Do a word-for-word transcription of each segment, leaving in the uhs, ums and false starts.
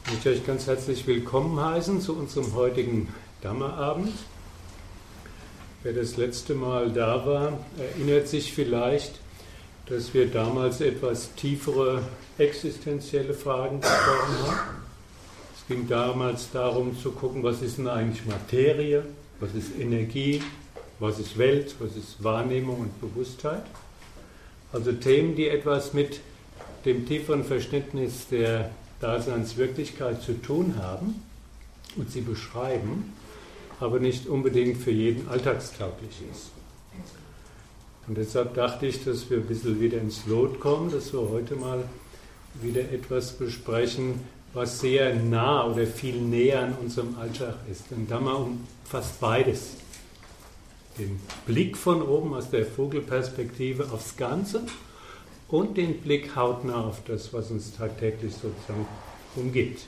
Ich möchte euch ganz herzlich willkommen heißen zu unserem heutigen Dhamma-Abend. Wer das letzte Mal da war, erinnert sich vielleicht, dass wir damals etwas tiefere existenzielle Fragen besprochen haben. Es ging damals darum zu gucken, was ist denn eigentlich Materie, was ist Energie, was ist Welt, was ist Wahrnehmung und Bewusstheit. Also Themen, die etwas mit dem tieferen Verständnis der Daseinswirklichkeit zu tun haben und sie beschreiben, aber nicht unbedingt für jeden alltagstauglich ist. Und deshalb dachte ich, dass wir ein bisschen wieder ins Lot kommen, dass wir heute mal wieder etwas besprechen, was sehr nah oder viel näher an unserem Alltag ist. Denn Dhamma umfasst beides. Den Blick von oben aus der Vogelperspektive aufs Ganze und den Blick hautnah auf das, was uns tagtäglich sozusagen umgibt.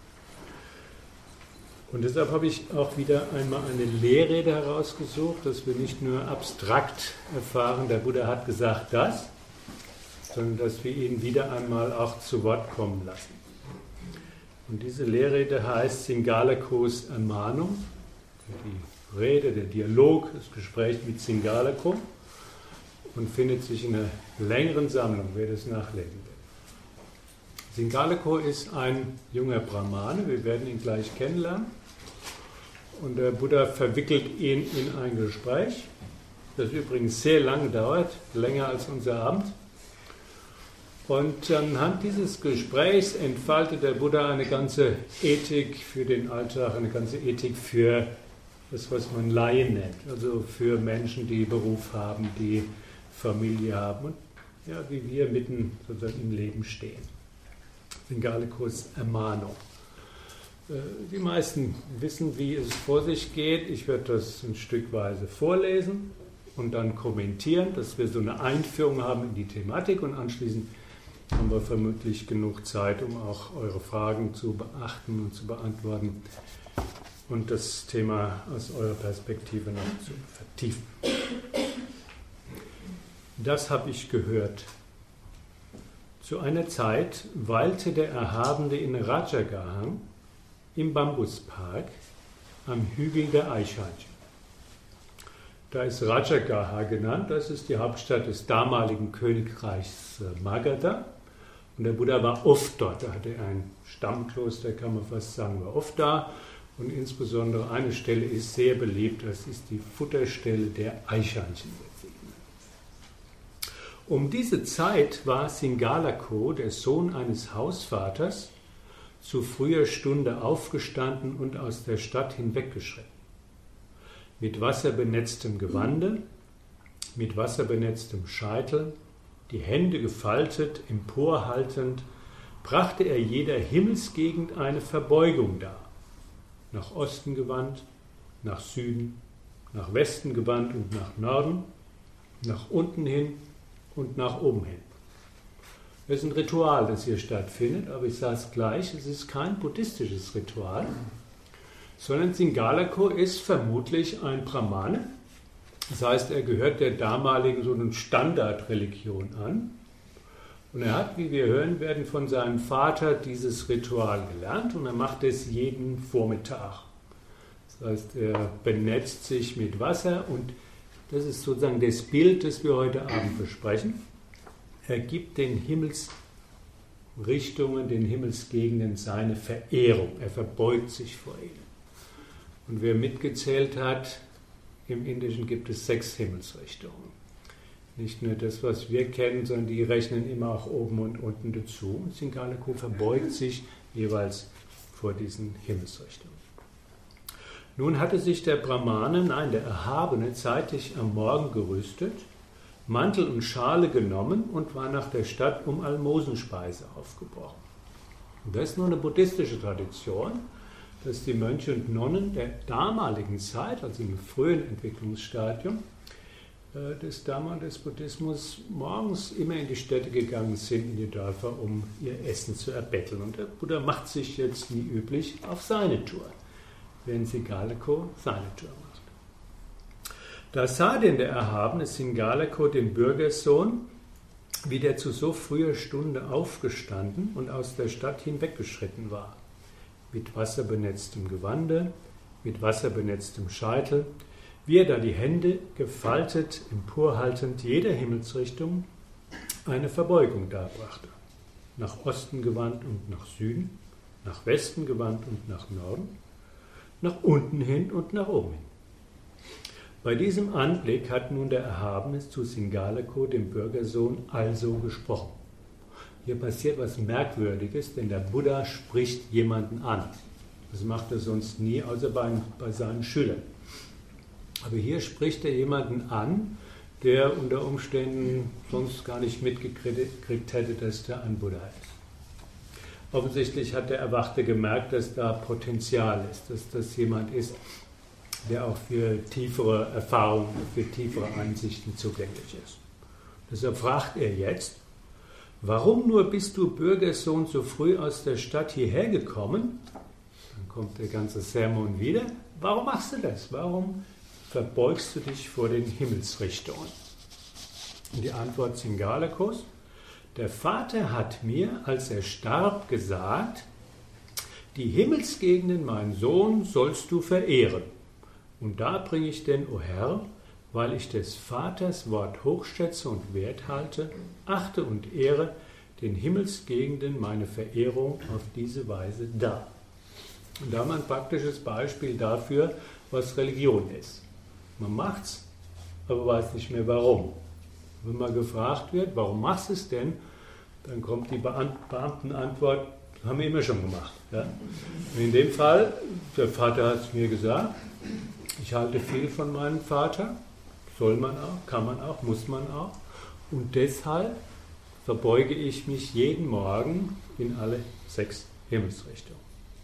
Und deshalb habe ich auch wieder einmal eine Lehrrede herausgesucht, dass wir nicht nur abstrakt erfahren, der Buddha hat gesagt das, sondern dass wir ihn wieder einmal auch zu Wort kommen lassen. Und diese Lehrrede heißt Singalakos Ermahnung, die Rede, der Dialog, das Gespräch mit Singalako, und findet sich in einer längeren Sammlung, wer das nachlesen will. Singalako ist ein junger Brahmane, wir werden ihn gleich kennenlernen. Und der Buddha verwickelt ihn in ein Gespräch, das übrigens sehr lange dauert, länger als unser Abend. Und anhand dieses Gesprächs entfaltet der Buddha eine ganze Ethik für den Alltag, eine ganze Ethik für das, was man Laien nennt, also für Menschen, die Beruf haben, die Familie haben und ja, wie wir mitten sozusagen im Leben stehen. Singalakos Ermahnung. Die meisten wissen, wie es vor sich geht. Ich werde das ein Stückweise vorlesen und dann kommentieren, dass wir so eine Einführung haben in die Thematik und anschließend haben wir vermutlich genug Zeit, um auch eure Fragen zu beachten und zu beantworten und das Thema aus eurer Perspektive noch zu vertiefen. Das habe ich gehört. Zu einer Zeit weilte der Erhabene in Rajagahang im Bambuspark am Hügel der Eichhörnchen. Da ist Rajagaha genannt, das ist die Hauptstadt des damaligen Königreichs Magadha. Und der Buddha war oft dort, da hatte er ein Stammkloster, kann man fast sagen, war oft da. Und insbesondere eine Stelle ist sehr beliebt, das ist die Futterstelle der Eichhörnchen. Um diese Zeit war Singalako, der Sohn eines Hausvaters, zu früher Stunde aufgestanden und aus der Stadt hinweggeschritten. Mit wasserbenetztem Gewande, mit wasserbenetztem Scheitel, die Hände gefaltet, emporhaltend, brachte er jeder Himmelsgegend eine Verbeugung dar. Nach Osten gewandt, nach Süden, nach Westen gewandt und nach Norden, nach unten hin und nach oben hin. Das ist ein Ritual, das hier stattfindet, aber ich sage es gleich, es ist kein buddhistisches Ritual, sondern Singalako ist vermutlich ein Brahmane. Das heißt, er gehört der damaligen so einen Standardreligion an. Und er hat, wie wir hören werden, von seinem Vater dieses Ritual gelernt und er macht es jeden Vormittag. Das heißt, er benetzt sich mit Wasser und das ist sozusagen das Bild, das wir heute Abend besprechen. Er gibt den Himmelsrichtungen, den Himmelsgegenden seine Verehrung. Er verbeugt sich vor ihnen. Und wer mitgezählt hat, im Indischen gibt es sechs Himmelsrichtungen. Nicht nur das, was wir kennen, sondern die rechnen immer auch oben und unten dazu. Und Singalako verbeugt sich jeweils vor diesen Himmelsrichtungen. Nun hatte sich der Brahmane, nein, der Erhabene, zeitig am Morgen gerüstet, Mantel und Schale genommen und war nach der Stadt, um Almosenspeise aufgebrochen. Und das ist nur eine buddhistische Tradition, dass die Mönche und Nonnen der damaligen Zeit, also im frühen Entwicklungsstadium des Dhamma und des Buddhismus, morgens immer in die Städte gegangen sind, in die Dörfer, um ihr Essen zu erbetteln. Und der Buddha macht sich jetzt wie üblich auf seine Tour, während Singalako seine Tour macht. Da sah denn der Erhabene Singalako den Bürgersohn, wie der zu so früher Stunde aufgestanden und aus der Stadt hinweggeschritten war. mit wasserbenetztem Gewande, mit wasserbenetztem Scheitel, wie er da die Hände gefaltet, emporhaltend jeder Himmelsrichtung eine Verbeugung darbrachte. Nach Osten gewandt und nach Süden, nach Westen gewandt und nach Norden, nach unten hin und nach oben hin. Bei diesem Anblick hat nun der Erhabene zu Singalako, dem Bürgersohn, also gesprochen. Hier passiert was Merkwürdiges, denn der Buddha spricht jemanden an. Das macht er sonst nie, außer bei, bei seinen Schülern. Aber hier spricht er jemanden an, der unter Umständen sonst gar nicht mitgekriegt hätte, dass der ein Buddha ist. Offensichtlich hat der Erwachte gemerkt, dass da Potenzial ist, dass das jemand ist, der auch für tiefere Erfahrungen, für tiefere Einsichten zugänglich ist. Deshalb fragt er jetzt: Warum nur bist du, Bürgersohn, so früh aus der Stadt hierher gekommen? Dann kommt der ganze Sermon wieder. Warum machst du das? Warum verbeugst du dich vor den Himmelsrichtungen? Und die Antwort Singalakos: Der Vater hat mir, als er starb, gesagt, die Himmelsgegenden, mein Sohn, sollst du verehren. Und da bringe ich denn, o Herr, weil ich des Vaters Wort hochschätze und Wert halte, achte und ehre, den Himmelsgegenden meine Verehrung auf diese Weise dar. Und da haben wir ein praktisches Beispiel dafür, was Religion ist. Man macht's, aber weiß nicht mehr warum. Wenn mal gefragt wird, warum machst du es denn, dann kommt die Beamtenantwort, das haben wir immer schon gemacht. Ja? Und in dem Fall, der Vater hat es mir gesagt, ich halte viel von meinem Vater, soll man auch, kann man auch, muss man auch. Und deshalb verbeuge ich mich jeden Morgen in alle sechs Himmelsrichtungen.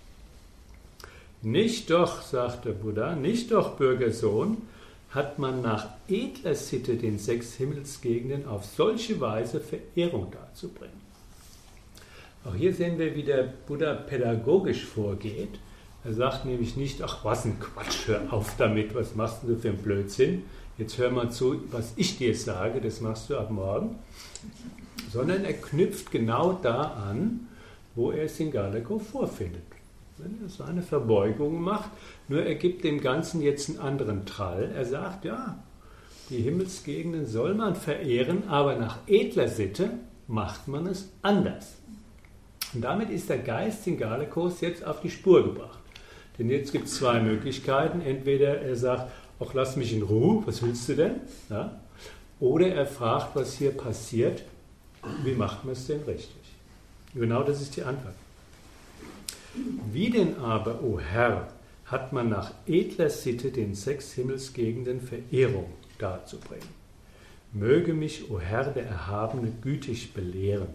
Nicht doch, sagt der Buddha, nicht doch, Bürgersohn, hat man nach edler Sitte den sechs Himmelsgegenden auf solche Weise Verehrung darzubringen. Auch hier sehen wir, wie der Buddha pädagogisch vorgeht. Er sagt nämlich nicht, ach was ein Quatsch, hör auf damit, was machst du für einen Blödsinn, jetzt hör mal zu, was ich dir sage, das machst du ab morgen. Sondern er knüpft genau da an, wo er Singalako vorfindet. Wenn er seine Verbeugung macht, nur er gibt dem Ganzen jetzt einen anderen Trall. Er sagt, ja, die Himmelsgegenden soll man verehren, aber nach edler Sitte macht man es anders. Und damit ist der Geist Singalakos jetzt auf die Spur gebracht. Denn jetzt gibt es zwei Möglichkeiten. Entweder er sagt, ach, lass mich in Ruhe, was willst du denn? Ja? Oder er fragt, was hier passiert, wie macht man es denn richtig? Genau das ist die Antwort. Wie denn aber, o Herr, hat man nach edler Sitte den sechs Himmelsgegenden Verehrung darzubringen? Möge mich, o Herr, der Erhabene, gütig belehren.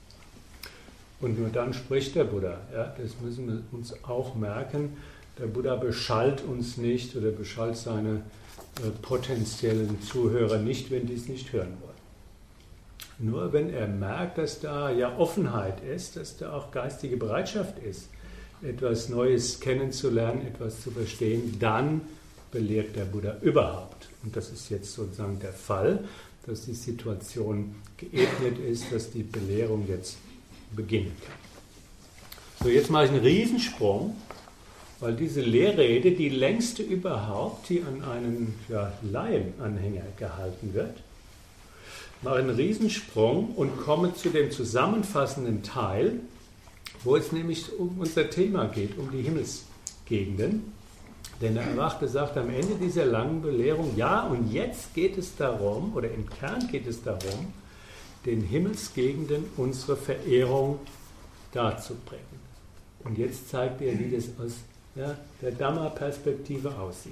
Und nur dann spricht der Buddha. Ja, das müssen wir uns auch merken. Der Buddha beschallt uns nicht oder beschallt seine äh, potenziellen Zuhörer nicht, wenn die es nicht hören wollen. Nur wenn er merkt, dass da ja Offenheit ist, dass da auch geistige Bereitschaft ist, etwas Neues kennenzulernen, etwas zu verstehen, dann belehrt der Buddha überhaupt. Und das ist jetzt sozusagen der Fall, dass die Situation geebnet ist, dass die Belehrung jetzt beginnen kann. So, jetzt mache ich einen Riesensprung, weil diese Lehrrede die längste überhaupt, die an einen ja, Laienanhänger gehalten wird. Ich mache einen Riesensprung und komme zu dem zusammenfassenden Teil, wo es nämlich um unser Thema geht, um die Himmelsgegenden. Denn der Erwachte sagt am Ende dieser langen Belehrung, ja, und jetzt geht es darum, oder im Kern geht es darum, den Himmelsgegenden unsere Verehrung darzubringen. Und jetzt zeigt er, wie das aus ja, der Dhamma-Perspektive aussieht.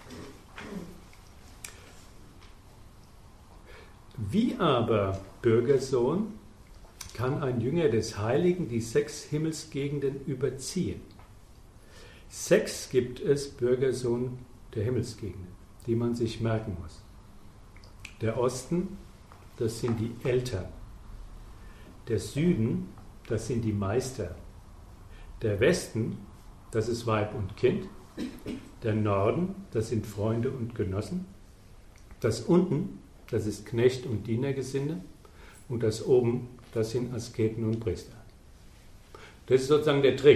Wie aber, Bürgersohn, kann ein Jünger des Heiligen die sechs Himmelsgegenden überziehen? Sechs gibt es, Bürgersohn, der Himmelsgegenden, die man sich merken muss. Der Osten, das sind die Eltern. Der Süden, das sind die Meister. Der Westen, das ist Weib und Kind. Der Norden, das sind Freunde und Genossen. Das unten, das ist Knecht und Dienergesinde. Und das oben, das sind Asketen und Priester. Das ist sozusagen der Trick.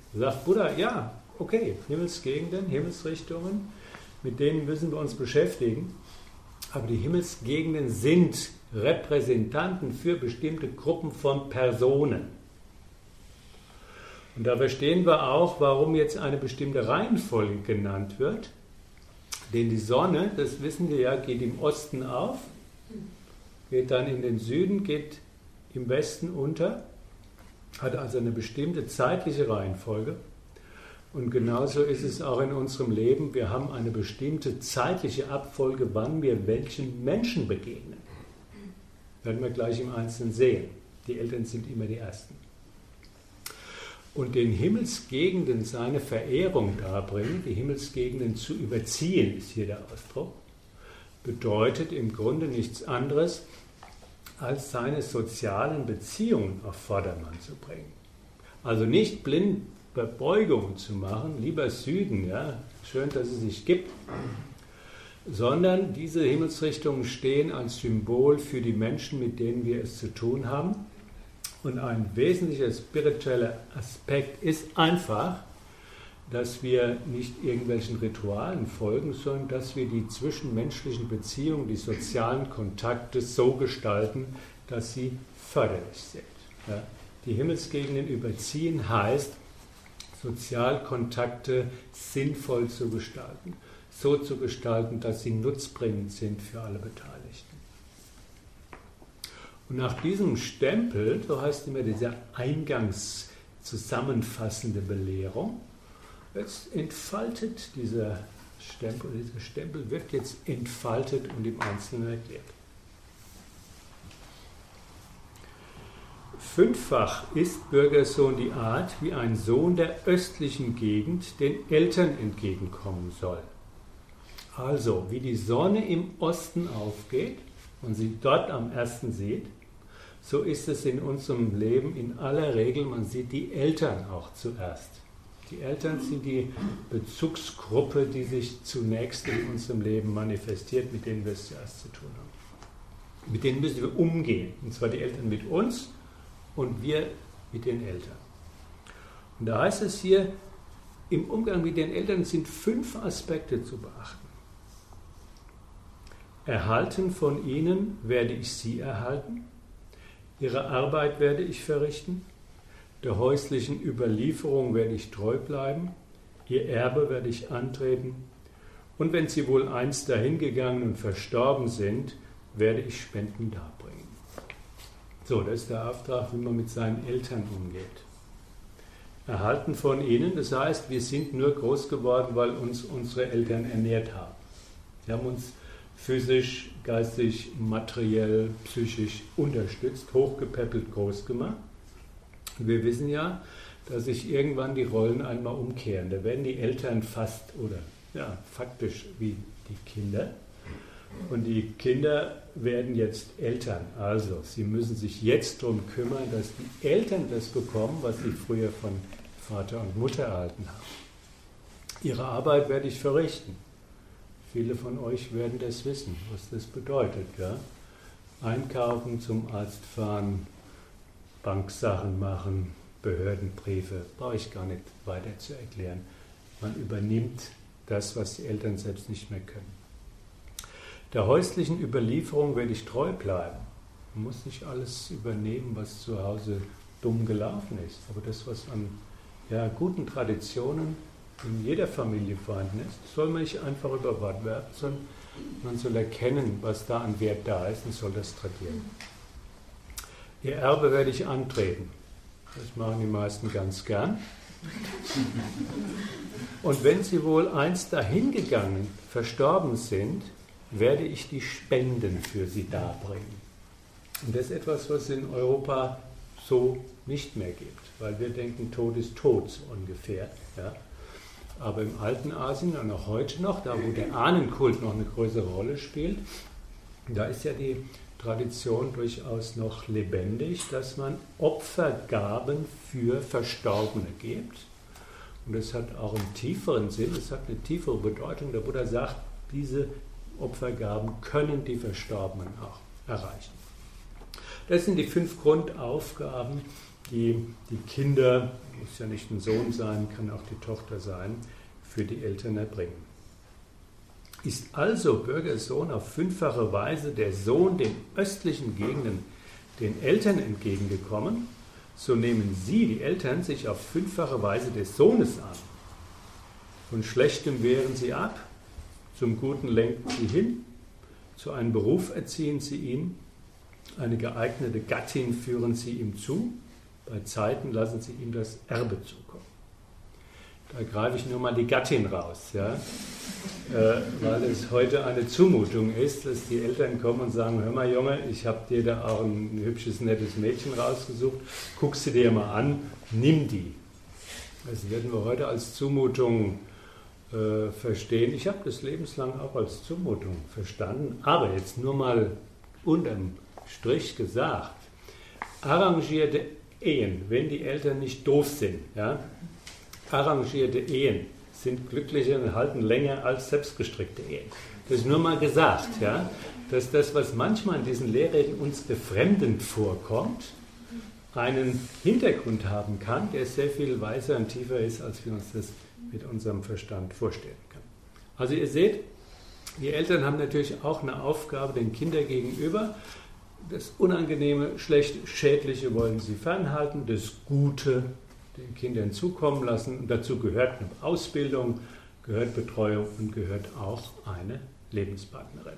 Sagt Buddha, ja, okay, Himmelsgegenden, Himmelsrichtungen, mit denen müssen wir uns beschäftigen, aber die Himmelsgegenden sind Repräsentanten für bestimmte Gruppen von Personen. Und da verstehen wir auch, warum jetzt eine bestimmte Reihenfolge genannt wird. Denn die Sonne, das wissen wir ja, geht im Osten auf, geht dann in den Süden, geht im Westen unter, hat also eine bestimmte zeitliche Reihenfolge. Und genauso ist es auch in unserem Leben. Wir haben eine bestimmte zeitliche Abfolge, wann wir welchen Menschen begegnen. Werden wir gleich im Einzelnen sehen. Die Eltern sind immer die Ersten. Und den Himmelsgegenden seine Verehrung darbringen, die Himmelsgegenden zu überziehen, ist hier der Ausdruck, bedeutet im Grunde nichts anderes, als seine sozialen Beziehungen auf Vordermann zu bringen. Also nicht blind Verbeugungen zu machen, lieber Süden, ja, schön, dass es sich gibt, sondern diese Himmelsrichtungen stehen als Symbol für die Menschen, mit denen wir es zu tun haben. Und ein wesentlicher spiritueller Aspekt ist einfach, dass wir nicht irgendwelchen Ritualen folgen, sondern dass wir die zwischenmenschlichen Beziehungen, die sozialen Kontakte so gestalten, dass sie förderlich sind. Ja. Die Himmelsgegenden überziehen heißt, Sozialkontakte sinnvoll zu gestalten, so zu gestalten, dass sie nutzbringend sind für alle Beteiligten. Und nach diesem Stempel, so heißt immer diese eingangs zusammenfassende Belehrung, jetzt entfaltet dieser Stempel, dieser Stempel wird jetzt entfaltet und im Einzelnen erklärt. Fünffach ist Bürgersohn die Art, wie ein Sohn der östlichen Gegend den Eltern entgegenkommen soll. Also, wie die Sonne im Osten aufgeht und sie dort am ersten sieht, so ist es in unserem Leben in aller Regel, man sieht die Eltern auch zuerst. Die Eltern sind die Bezugsgruppe, die sich zunächst in unserem Leben manifestiert, mit denen wir es zuerst zu tun haben. Mit denen müssen wir umgehen, und zwar die Eltern mit uns und wir mit den Eltern. Und da heißt es hier, im Umgang mit den Eltern sind fünf Aspekte zu beachten. Erhalten von ihnen werde ich sie erhalten, ihre Arbeit werde ich verrichten, der häuslichen Überlieferung werde ich treu bleiben, ihr Erbe werde ich antreten, und wenn sie wohl einst dahingegangen und verstorben sind, werde ich Spenden darbringen. So, das ist der Auftrag, wie man mit seinen Eltern umgeht. Erhalten von ihnen, das heißt, wir sind nur groß geworden, weil uns unsere Eltern ernährt haben. Sie haben uns physisch, geistig, materiell, psychisch unterstützt, hochgepäppelt, groß gemacht. Und wir wissen ja, dass sich irgendwann die Rollen einmal umkehren. Da werden die Eltern fast oder ja, faktisch wie die Kinder. Und die Kinder werden jetzt Eltern. Also, sie müssen sich jetzt darum kümmern, dass die Eltern das bekommen, was sie früher von Vater und Mutter erhalten haben. Ihre Arbeit werde ich verrichten. Viele von euch werden das wissen, was das bedeutet. Ja? Einkaufen, zum Arzt fahren, Banksachen machen, Behördenbriefe, brauche ich gar nicht weiter zu erklären. Man übernimmt das, was die Eltern selbst nicht mehr können. Der häuslichen Überlieferung werde ich treu bleiben. Man muss nicht alles übernehmen, was zu Hause dumm gelaufen ist, aber das, was an ja, guten Traditionen in jeder Familie vorhanden ist, soll man nicht einfach über Bord werfen, sondern man soll erkennen, was da an Wert da ist und soll das tradieren. Ihr Erbe werde ich antreten. Das machen die meisten ganz gern. Und wenn sie wohl einst dahingegangen, verstorben sind, werde ich die Spenden für sie darbringen. Und das ist etwas, was es in Europa so nicht mehr gibt, weil wir denken, Tod ist tot, so ungefähr. Ja. Aber im alten Asien und auch heute noch, da wo der Ahnenkult noch eine größere Rolle spielt, da ist ja die Tradition durchaus noch lebendig, dass man Opfergaben für Verstorbene gibt. Und das hat auch einen tieferen Sinn, es hat eine tiefere Bedeutung. Der Buddha sagt, diese Opfergaben können die Verstorbenen auch erreichen. Das sind die fünf Grundaufgaben, die die Kinder, muss ja nicht ein Sohn sein, kann auch die Tochter sein, für die Eltern erbringen. Ist also Bürgersohn auf fünffache Weise der Sohn den östlichen Gegenden den Eltern entgegengekommen, so nehmen sie, die Eltern, sich auf fünffache Weise des Sohnes an. Von Schlechtem wehren sie ab, zum Guten lenken sie hin, zu einem Beruf erziehen sie ihn, eine geeignete Gattin führen sie ihm zu, bei Zeiten lassen sie ihm das Erbe zukommen. Da greife ich nur mal die Gattin raus, ja? äh, weil es heute eine Zumutung ist, dass die Eltern kommen und sagen, hör mal Junge, ich habe dir da auch ein hübsches, nettes Mädchen rausgesucht, guck sie dir mal an, nimm die. Das werden wir heute als Zumutung äh, verstehen. Ich habe das lebenslang auch als Zumutung verstanden, aber jetzt nur mal unterm Strich gesagt, arrangierte Ehen, wenn die Eltern nicht doof sind, ja, arrangierte Ehen sind glücklicher und halten länger als selbstgestrickte Ehen. Das ist nur mal gesagt, ja, dass das, was manchmal in diesen Lehrreden uns befremdend vorkommt, einen Hintergrund haben kann, der sehr viel weiser und tiefer ist, als wir uns das mit unserem Verstand vorstellen können. Also ihr seht, die Eltern haben natürlich auch eine Aufgabe den Kindern gegenüber. Das Unangenehme, Schlechte, Schädliche wollen sie fernhalten, das Gute den Kindern zukommen lassen. Und dazu gehört eine Ausbildung, gehört Betreuung und gehört auch eine Lebenspartnerin.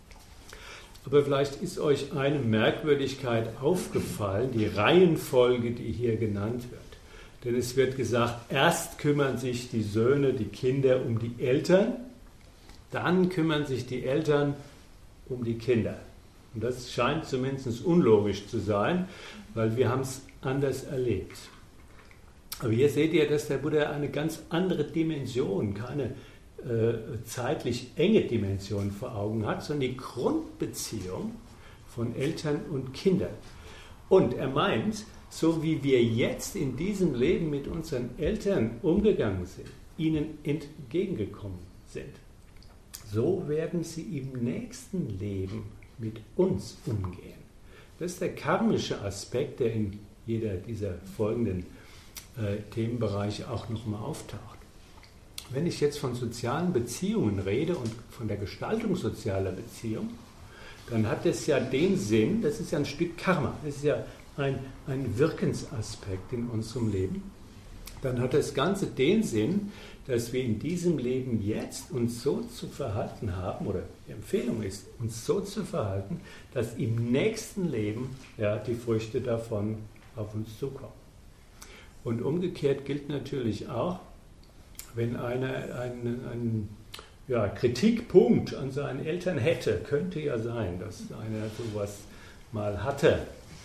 Aber vielleicht ist euch eine Merkwürdigkeit aufgefallen, die Reihenfolge, die hier genannt wird. Denn es wird gesagt, erst kümmern sich die Söhne, die Kinder um die Eltern, dann kümmern sich die Eltern um die Kinder. Und das scheint zumindest unlogisch zu sein, weil wir haben es anders erlebt. Aber hier seht ihr, dass der Buddha eine ganz andere Dimension, keine äh, zeitlich enge Dimension vor Augen hat, sondern die Grundbeziehung von Eltern und Kindern. Und er meint, so wie wir jetzt in diesem Leben mit unseren Eltern umgegangen sind, ihnen entgegengekommen sind, so werden sie im nächsten Leben mit uns umgehen. Das ist der karmische Aspekt, der in jeder dieser folgenden äh, Themenbereiche auch nochmal auftaucht. Wenn ich jetzt von sozialen Beziehungen rede und von der Gestaltung sozialer Beziehungen, dann hat es ja den Sinn, das ist ja ein Stück Karma, das ist ja ein, ein Wirkensaspekt in unserem Leben, dann hat das Ganze den Sinn, dass wir in diesem Leben jetzt uns so zu verhalten haben, oder die Empfehlung ist, uns so zu verhalten, dass im nächsten Leben ja, die Früchte davon auf uns zukommen. Und umgekehrt gilt natürlich auch, wenn einer einen, einen ja, Kritikpunkt an seinen Eltern hätte, könnte ja sein, dass einer sowas mal hatte,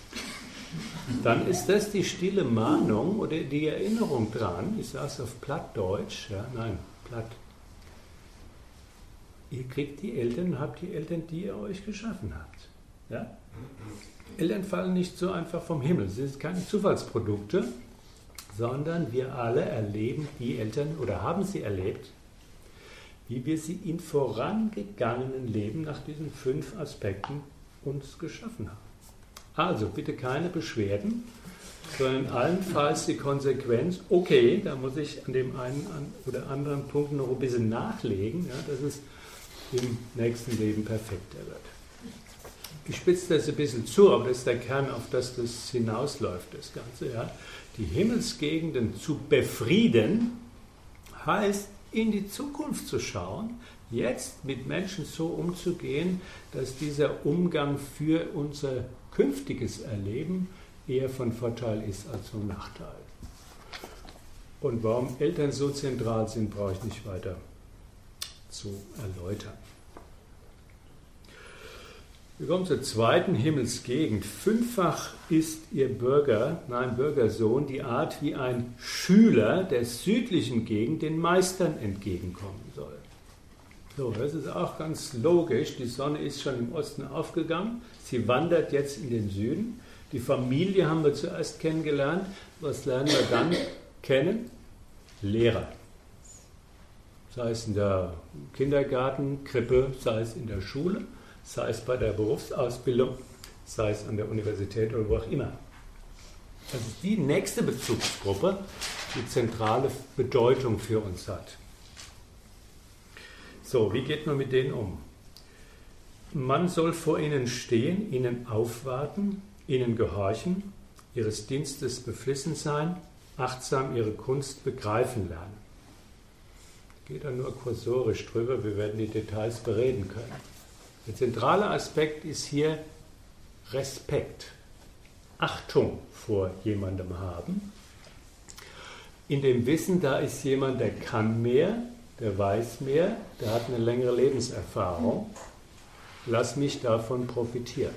dann ist das die stille Mahnung oder die Erinnerung dran, ich sage es auf Plattdeutsch, ja, nein, platt. Ihr kriegt die Eltern, habt die Eltern, die ihr euch geschaffen habt. Ja? Eltern fallen nicht so einfach vom Himmel, sie sind keine Zufallsprodukte, sondern wir alle erleben die Eltern oder haben sie erlebt, wie wir sie in vorangegangenen Leben nach diesen fünf Aspekten uns geschaffen haben. Also bitte keine Beschwerden, sondern allenfalls die Konsequenz, okay, da muss ich an dem einen oder anderen Punkt noch ein bisschen nachlegen, ja, dass es im nächsten Leben perfekter wird. Ich spitze das ein bisschen zu, aber das ist der Kern, auf das das hinausläuft, das Ganze. Ja. Die Himmelsgegenden zu befrieden, heißt in die Zukunft zu schauen, jetzt mit Menschen so umzugehen, dass dieser Umgang für unser künftiges Erleben eher von Vorteil ist als von Nachteil. Und warum Eltern so zentral sind, brauche ich nicht weiter zu erläutern. Wir kommen zur zweiten Himmelsgegend. Fünffach ist ihr Bürger, nein, Bürgersohn, die Art, wie ein Schüler der südlichen Gegend den Meistern entgegenkommen soll. So, das ist auch ganz logisch. Die Sonne ist schon im Osten aufgegangen. Sie wandert jetzt in den Süden. Die Familie haben wir zuerst kennengelernt. Was lernen wir dann kennen? Lehrer. Sei es in der Kindergarten, Krippe, sei es in der Schule, sei es bei der Berufsausbildung, sei es an der Universität oder wo auch immer. Das ist die nächste Bezugsgruppe, die zentrale Bedeutung für uns hat. So, wie geht man mit denen um? Man soll vor ihnen stehen, ihnen aufwarten, ihnen gehorchen, ihres Dienstes beflissen sein, achtsam ihre Kunst begreifen lernen. Geht da nur kursorisch drüber, wir werden die Details bereden können. Der zentrale Aspekt ist hier Respekt, Achtung vor jemandem haben, in dem Wissen, da ist jemand, der kann mehr, der weiß mehr, der hat eine längere Lebenserfahrung, lass mich davon profitieren.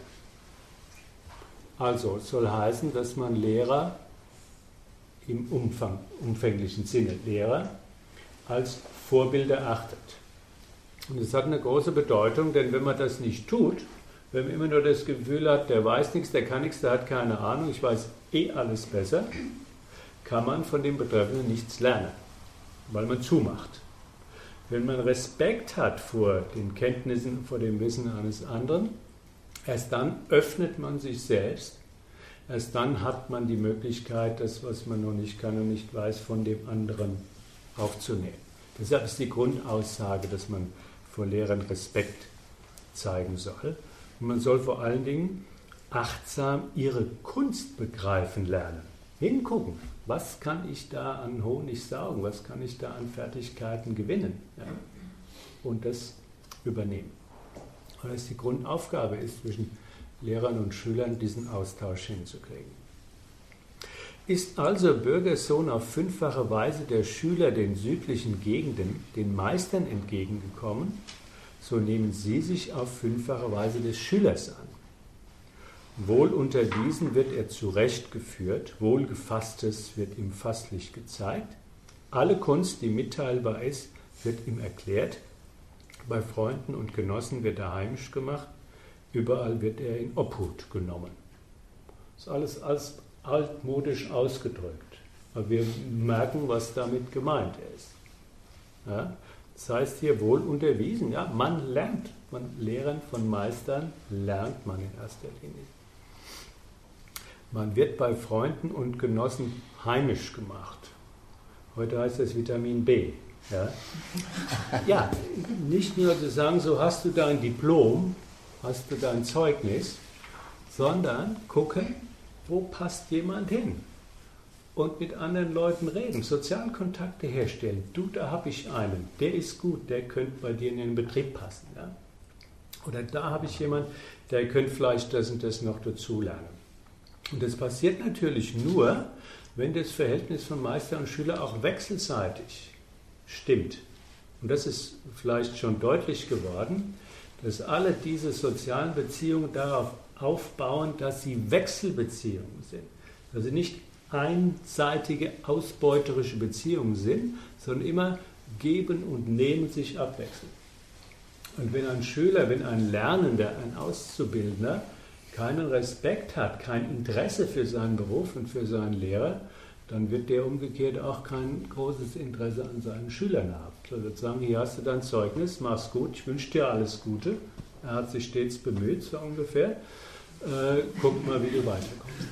Also es soll heißen, dass man Lehrer im Umfang, umfänglichen Sinne Lehrer als Vorbilder achtet. Und das hat eine große Bedeutung, denn wenn man das nicht tut, wenn man immer nur das Gefühl hat, der weiß nichts, der kann nichts, der hat keine Ahnung, ich weiß eh alles besser, kann man von dem Betreffenden nichts lernen, weil man zumacht. Wenn man Respekt hat vor den Kenntnissen, vor dem Wissen eines anderen, erst dann öffnet man sich selbst, erst dann hat man die Möglichkeit, das, was man noch nicht kann und nicht weiß, von dem anderen aufzunehmen. Deshalb ist die Grundaussage, dass man vor Lehrern Respekt zeigen soll. Und man soll vor allen Dingen achtsam ihre Kunst begreifen lernen. Hingucken, was kann ich da an Honig saugen, was kann ich da an Fertigkeiten gewinnen, ja? Und das übernehmen. Weil das die Grundaufgabe ist, zwischen Lehrern und Schülern diesen Austausch hinzukriegen. Ist also Bürgersohn auf fünffache Weise der Schüler den südlichen Gegenden, den Meistern entgegengekommen, so nehmen sie sich auf fünffache Weise des Schülers an. Wohl unterwiesen wird er zurechtgeführt, wohlgefasstes wird ihm fasslich gezeigt, alle Kunst, die mitteilbar ist, wird ihm erklärt, bei Freunden und Genossen wird er heimisch gemacht, überall wird er in Obhut genommen. Das ist alles, alles altmodisch ausgedrückt, aber wir merken, was damit gemeint ist. Ja? Das heißt hier wohl unterwiesen, ja, man lernt, von Lehrern, von Meistern lernt man in erster Linie. Man wird bei Freunden und Genossen heimisch gemacht. Heute heißt das Vitamin B. Ja, ja, nicht nur zu sagen, so hast du dein Diplom, hast du dein Zeugnis, sondern gucken, wo passt jemand hin? Und mit anderen Leuten reden, Sozialkontakte herstellen. Du, da habe ich einen, der ist gut, der könnte bei dir in den Betrieb passen. Ja? Oder da habe ich jemanden, der könnte vielleicht das und das noch dazulernen. Und das passiert natürlich nur, wenn das Verhältnis von Meister und Schüler auch wechselseitig stimmt. Und das ist vielleicht schon deutlich geworden, dass alle diese sozialen Beziehungen darauf aufbauen, dass sie Wechselbeziehungen sind. Also nicht einseitige, ausbeuterische Beziehungen sind, sondern immer geben und nehmen sich abwechseln. Und wenn ein Schüler, wenn ein Lernender, ein Auszubildender keinen Respekt hat, kein Interesse für seinen Beruf und für seinen Lehrer, dann wird der umgekehrt auch kein großes Interesse an seinen Schülern haben. Er wird sagen, hier hast du dein Zeugnis, mach's gut, ich wünsche dir alles Gute. Er hat sich stets bemüht, so ungefähr. Äh, guck mal, wie du weiterkommst.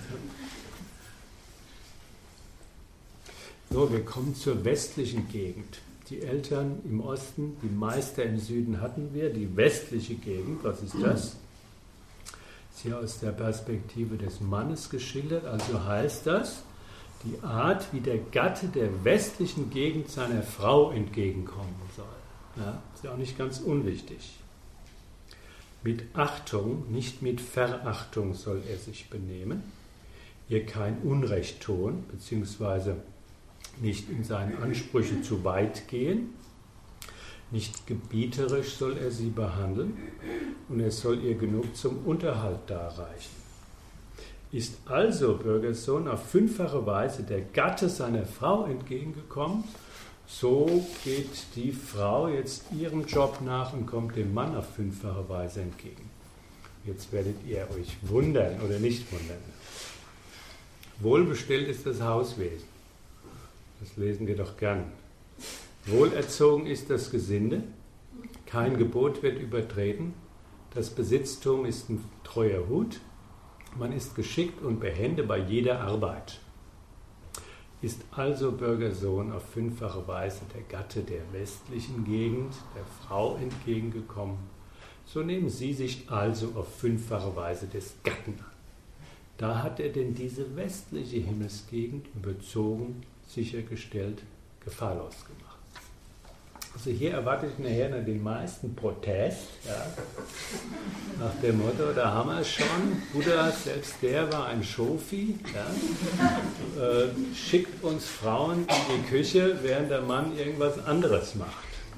So, wir kommen zur westlichen Gegend. Die Eltern im Osten, die Meister im Süden hatten wir. Die westliche Gegend, was ist das? Ist hier aus der Perspektive des Mannes geschildert. Also heißt das, die Art, wie der Gatte der westlichen Gegend seiner Frau entgegenkommen soll. Ja, ist ja auch nicht ganz unwichtig. Mit Achtung, nicht mit Verachtung soll er sich benehmen, ihr kein Unrecht tun, beziehungsweise nicht in seinen Ansprüchen zu weit gehen, nicht gebieterisch soll er sie behandeln und er soll ihr genug zum Unterhalt darreichen. Ist also Bürgersohn auf fünffache Weise der Gatte seiner Frau entgegengekommen, so geht die Frau jetzt ihrem Job nach und kommt dem Mann auf fünffache Weise entgegen. Jetzt werdet ihr euch wundern oder nicht wundern. Wohlbestellt ist das Hauswesen. Das lesen wir doch gern. Wohlerzogen ist das Gesinde, kein Gebot wird übertreten, das Besitztum ist ein treuer Hut, Man ist geschickt und behende bei jeder Arbeit. Ist also Bürgersohn auf fünffache Weise der Gatte der westlichen Gegend, der Frau entgegengekommen, so nehmen Sie sich also auf fünffache Weise des Gatten an. Da hat er denn diese westliche Himmelsgegend überzogen, sichergestellt, gefahrlos gemacht. Also hier erwarte ich nachher noch den meisten Protest, ja, nach dem Motto, da haben wir es schon, Buddha, selbst der war ein Shofi, ja, äh, schickt uns Frauen in die Küche, während der Mann irgendwas anderes macht.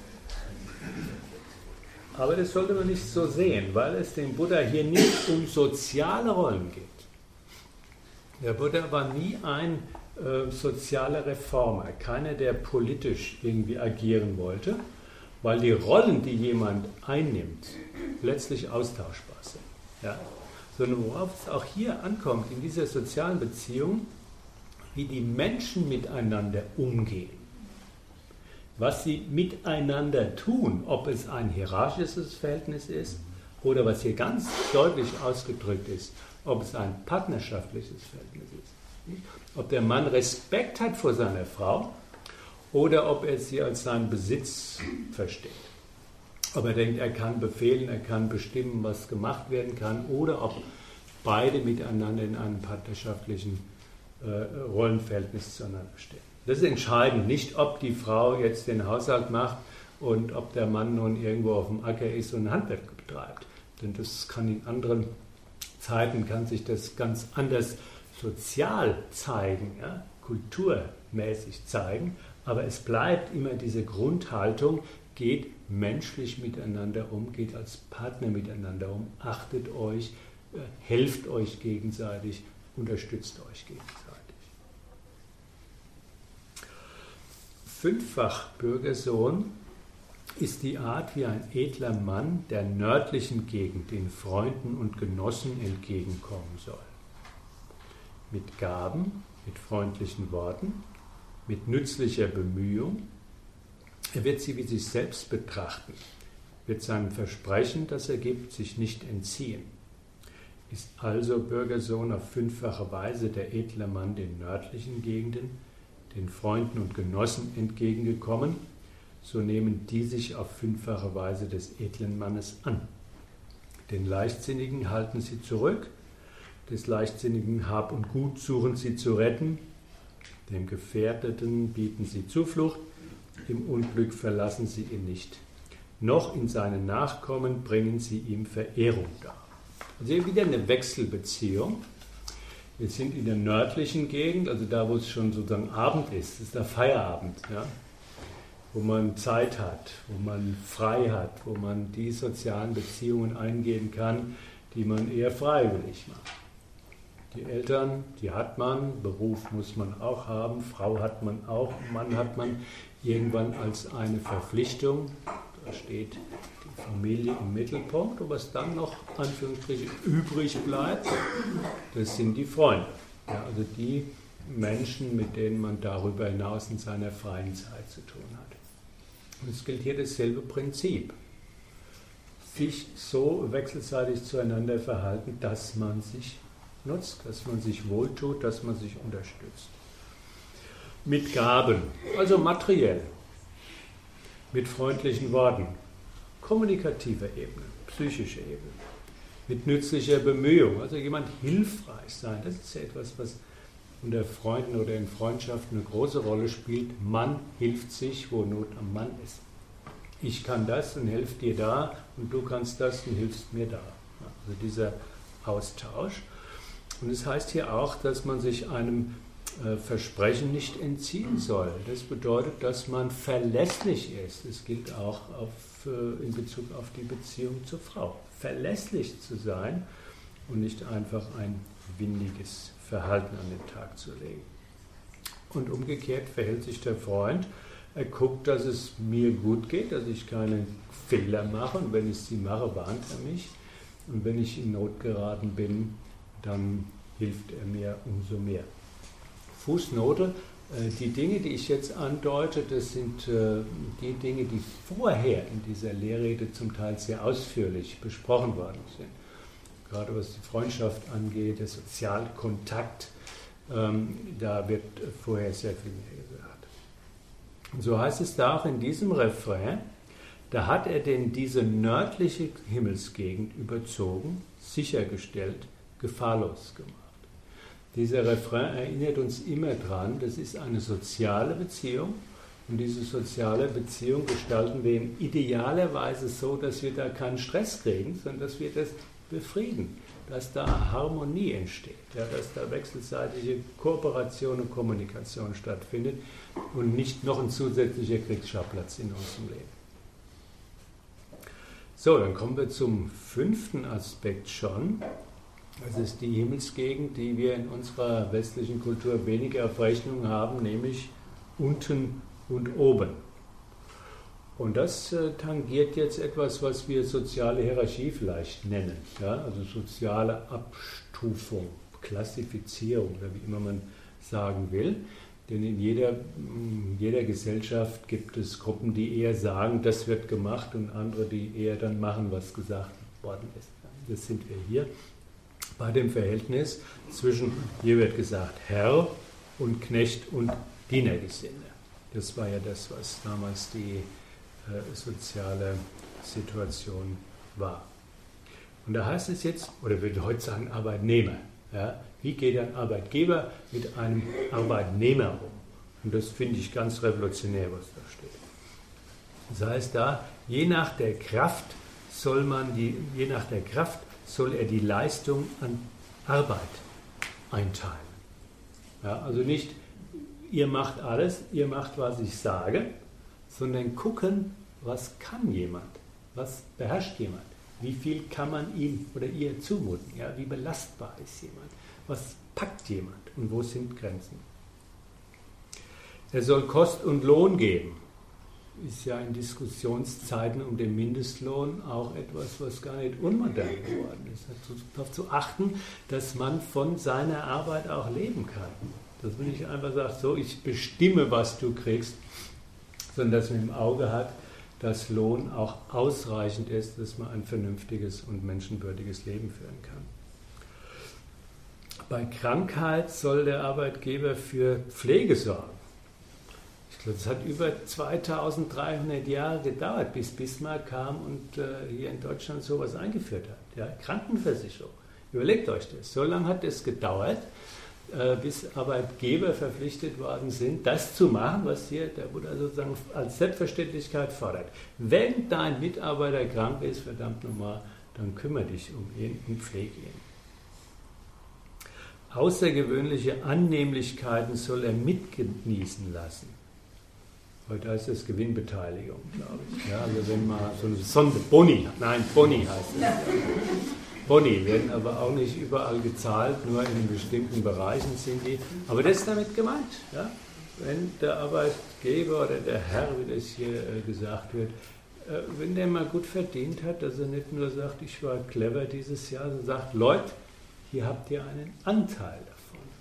Aber das sollte man nicht so sehen, weil es dem Buddha hier nicht um soziale Rollen geht. Der Buddha war nie ein äh, sozialer Reformer, keiner, der politisch irgendwie agieren wollte, weil die Rollen, die jemand einnimmt, letztlich austauschbar sind. Ja? Sondern worauf es auch hier ankommt, in dieser sozialen Beziehung, wie die Menschen miteinander umgehen, was sie miteinander tun, ob es ein hierarchisches Verhältnis ist oder was hier ganz deutlich ausgedrückt ist, ob es ein partnerschaftliches Verhältnis ist. Ob der Mann Respekt hat vor seiner Frau oder ob er sie als seinen Besitz versteht. Ob er denkt, er kann befehlen, er kann bestimmen, was gemacht werden kann, oder ob beide miteinander in einem partnerschaftlichen äh, Rollenverhältnis zueinander stehen. Das ist entscheidend, nicht ob die Frau jetzt den Haushalt macht und ob der Mann nun irgendwo auf dem Acker ist und Handwerk betreibt. Denn das kann in anderen Zeiten, kann sich das ganz anders sozial zeigen, ja, kulturmäßig zeigen, aber es bleibt immer diese Grundhaltung, geht menschlich miteinander um, geht als Partner miteinander um, achtet euch, äh, helft euch gegenseitig, unterstützt euch gegenseitig. Fünffach Bürgersohn ist die Art, wie ein edler Mann der nördlichen Gegend den Freunden und Genossen entgegenkommen soll. Mit Gaben, mit freundlichen Worten, mit nützlicher Bemühung. Er wird sie wie sich selbst betrachten, wird seinem Versprechen, das er gibt, sich nicht entziehen. Ist also Bürgersohn auf fünffache Weise der edle Mann den nördlichen Gegenden, den Freunden und Genossen entgegengekommen, so nehmen die sich auf fünffache Weise des edlen Mannes an. Den Leichtsinnigen halten sie zurück, des leichtsinnigen Hab und Gut suchen sie zu retten, dem Gefährdeten bieten sie Zuflucht, im Unglück verlassen sie ihn nicht. Noch in seine Nachkommen bringen sie ihm Verehrung dar. Also hier wieder eine Wechselbeziehung. Wir sind in der nördlichen Gegend, also da, wo es schon sozusagen Abend ist, das ist der Feierabend, ja, wo man Zeit hat, wo man frei hat, wo man die sozialen Beziehungen eingehen kann, die man eher freiwillig macht. Die Eltern, die hat man, Beruf muss man auch haben, Frau hat man auch, Mann hat man irgendwann als eine Verpflichtung. Da steht die Familie im Mittelpunkt, und was dann noch Anführungsstrichen übrig bleibt, das sind die Freunde. Ja, also die Menschen, mit denen man darüber hinaus in seiner freien Zeit zu tun hat. Und es gilt hier dasselbe Prinzip. Sich so wechselseitig zueinander verhalten, dass man sich nutzt, dass man sich wohltut, dass man sich unterstützt. Mit Gaben, also materiell, mit freundlichen Worten, kommunikativer Ebene, psychischer Ebene, mit nützlicher Bemühung, also jemand hilfreich sein, das ist ja etwas, was unter Freunden oder in Freundschaften eine große Rolle spielt. Man hilft sich, wo Not am Mann ist. Ich kann das und helfe dir da, und du kannst das und hilfst mir da. Also dieser Austausch. Und es heißt hier auch, dass man sich einem äh, Versprechen nicht entziehen soll. Das bedeutet, dass man verlässlich ist. Das gilt auch auf, äh, in Bezug auf die Beziehung zur Frau. Verlässlich zu sein und nicht einfach ein windiges Verhalten an den Tag zu legen. Und umgekehrt verhält sich der Freund. Er guckt, dass es mir gut geht, dass ich keine Fehler mache. Und wenn ich sie mache, warnt er mich. Und wenn ich in Not geraten bin, dann hilft er mir umso mehr. Fußnote, die Dinge, die ich jetzt andeute, das sind die Dinge, die vorher in dieser Lehrrede zum Teil sehr ausführlich besprochen worden sind. gerade was die Freundschaft angeht, der Sozialkontakt, ähm, da wird vorher sehr viel mehr gesagt. Und so heißt es da auch in diesem Refrain, da hat er denn diese nördliche Himmelsgegend überzogen, sichergestellt, gefahrlos gemacht. Dieser Refrain erinnert uns immer dran, das ist eine soziale Beziehung und diese soziale Beziehung gestalten wir idealerweise so, dass wir da keinen Stress kriegen, sondern dass wir das befrieden, dass da Harmonie entsteht, ja, dass da wechselseitige Kooperation und Kommunikation stattfindet und nicht noch ein zusätzlicher Kriegsschauplatz in unserem Leben. So, dann kommen wir zum fünften Aspekt schon. Das ist die Himmelsgegend, die wir in unserer westlichen Kultur weniger auf Rechnung haben, nämlich unten und oben. Und das äh, tangiert jetzt etwas, was wir soziale Hierarchie vielleicht nennen, ja? Also soziale Abstufung, Klassifizierung oder wie immer man sagen will. Denn in jeder, in jeder Gesellschaft gibt es Gruppen, die eher sagen, das wird gemacht und andere, die eher dann machen, was gesagt worden ist. Das sind wir hier bei dem Verhältnis zwischen, hier wird gesagt, Herr und Knecht und Dienergesinde. Das war ja das, was damals die äh, soziale Situation war. Und da heißt es jetzt, oder würde heute sagen Arbeitnehmer, ja, wie geht ein Arbeitgeber mit einem Arbeitnehmer um? Und das finde ich ganz revolutionär, was da steht. Das heißt da, je nach der Kraft soll man die, je nach der Kraft soll er die Leistung an Arbeit einteilen. Ja, also nicht, ihr macht alles, ihr macht, was ich sage, sondern gucken, was kann jemand, was beherrscht jemand, wie viel kann man ihm oder ihr zumuten, ja, wie belastbar ist jemand, was packt jemand und wo sind Grenzen. Er soll Kost und Lohn geben. Ist ja in Diskussionszeiten um den Mindestlohn auch etwas, was gar nicht unmodern geworden ist. Darauf zu achten, dass man von seiner Arbeit auch leben kann. Dass man nicht einfach sagt, so, ich bestimme, was du kriegst, sondern dass man im Auge hat, dass Lohn auch ausreichend ist, dass man ein vernünftiges und menschenwürdiges Leben führen kann. Bei Krankheit soll der Arbeitgeber für Pflege sorgen. Ich glaube, es hat über zweitausenddreihundert Jahre gedauert, bis Bismarck kam und äh, hier in Deutschland sowas eingeführt hat. Ja, Krankenversicherung. Überlegt euch das. So lange hat es gedauert, äh, bis Arbeitgeber verpflichtet worden sind, das zu machen, was hier der Buddha sozusagen als Selbstverständlichkeit fordert. Wenn dein Mitarbeiter krank ist, verdammt nochmal, dann kümmere dich um ihn und pflege ihn. Außergewöhnliche Annehmlichkeiten soll er mitgenießen lassen. Heute heißt es Gewinnbeteiligung, glaube ich. Ja, also wenn man so eine Sonde, Boni, nein, Boni heißt es. Boni werden aber auch nicht überall gezahlt, nur in bestimmten Bereichen sind die. Aber das ist damit gemeint. Ja? Wenn der Arbeitgeber oder der Herr, wie das hier äh, gesagt wird, äh, wenn der mal gut verdient hat, dass er nicht nur sagt, ich war clever dieses Jahr, sondern sagt, Leute, hier habt ihr einen Anteil davon.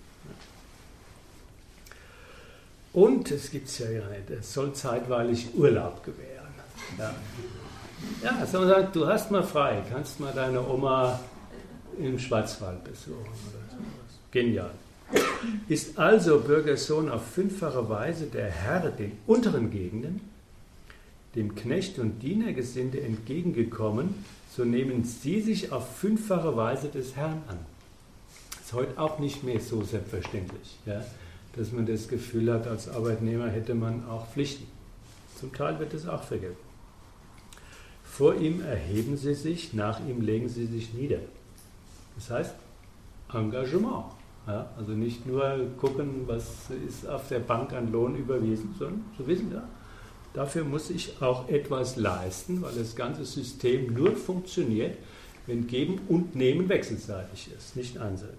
Und, es gibt es ja ja nicht, es soll zeitweilig Urlaub gewähren. Ja, ja, soll man sagen, du hast mal frei, kannst mal deine Oma im Schwarzwald besuchen oder sowas. Genial. Ist also Bürgersohn auf fünffache Weise der Herr den unteren Gegenden, dem Knecht und Dienergesinde entgegengekommen, so nehmen sie sich auf fünffache Weise des Herrn an. Ist heute auch nicht mehr so selbstverständlich, ja, dass man das Gefühl hat, als Arbeitnehmer hätte man auch Pflichten. Zum Teil wird es auch vergessen. Vor ihm erheben sie sich, nach ihm legen sie sich nieder. Das heißt Engagement. Ja, also nicht nur gucken, was ist auf der Bank an Lohn überwiesen, sondern zu wissen, ja, dafür muss ich auch etwas leisten, weil das ganze System nur funktioniert, wenn Geben und Nehmen wechselseitig ist, nicht einseitig.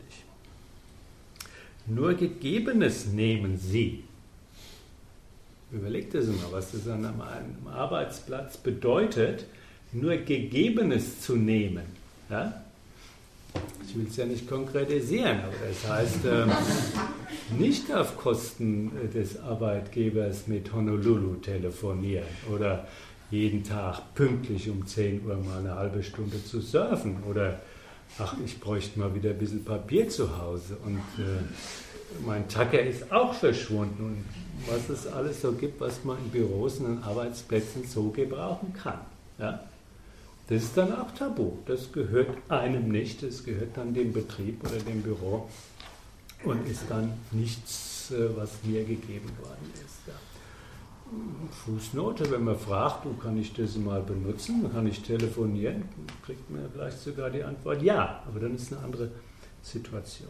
Nur Gegebenes nehmen sie. Überlegt das mal, was das an einem Arbeitsplatz bedeutet, nur Gegebenes zu nehmen. Ja? Ich will es ja nicht konkretisieren, aber das heißt, ähm, nicht auf Kosten des Arbeitgebers mit Honolulu telefonieren oder jeden Tag pünktlich um zehn Uhr mal eine halbe Stunde zu surfen oder ach, ich bräuchte mal wieder ein bisschen Papier zu Hause und äh, mein Tacker ist auch verschwunden und was es alles so gibt, was man in Büros und an Arbeitsplätzen so gebrauchen kann. Ja? Das ist dann auch tabu. Das gehört einem nicht, das gehört dann dem Betrieb oder dem Büro und ist dann nichts, was mir gegeben worden ist. Ja. Fußnote, wenn man fragt, du, kann ich das mal benutzen, kann ich telefonieren, kriegt man vielleicht sogar die Antwort ja, aber dann ist eine andere Situation.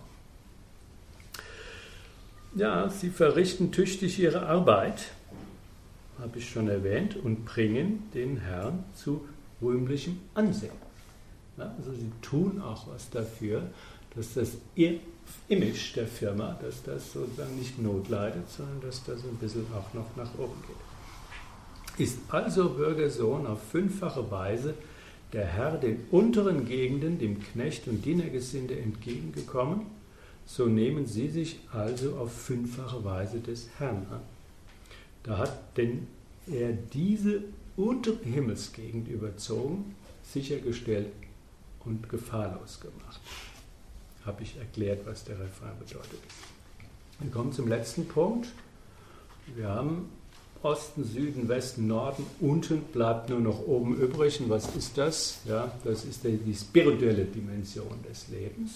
Ja, sie verrichten tüchtig ihre Arbeit, habe ich schon erwähnt, und bringen den Herrn zu rühmlichem Ansehen. Ja, also sie tun auch was dafür, dass das ihr Image der Firma, dass das sozusagen nicht Not leidet, sondern dass das ein bisschen auch noch nach oben geht. Ist also Bürgersohn auf fünffache Weise der Herr den unteren Gegenden, dem Knecht und Dienergesinde entgegengekommen, so nehmen sie sich also auf fünffache Weise des Herrn an. Da hat denn er diese untere Himmelsgegend überzogen, sichergestellt und gefahrlos gemacht. Habe ich erklärt, was der Refrain bedeutet. Wir kommen zum letzten Punkt. Wir haben Osten, Süden, Westen, Norden, unten bleibt nur noch oben übrig. Und was ist das? Ja, das ist die, die spirituelle Dimension des Lebens.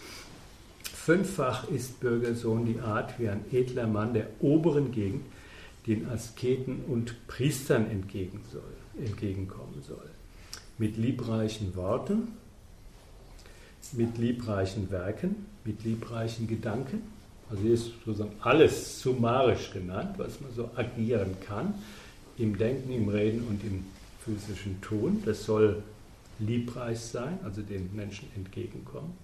Fünffach ist Bürgersohn die Art, wie ein edler Mann der oberen Gegend den Asketen und Priestern entgegen soll, entgegenkommen soll. Mit liebreichen Worten, mit liebreichen Werken, mit liebreichen Gedanken. Also hier ist sozusagen alles summarisch genannt, was man so agieren kann, im Denken, im Reden und im physischen Tun. Das soll liebreich sein, also den Menschen entgegenkommen.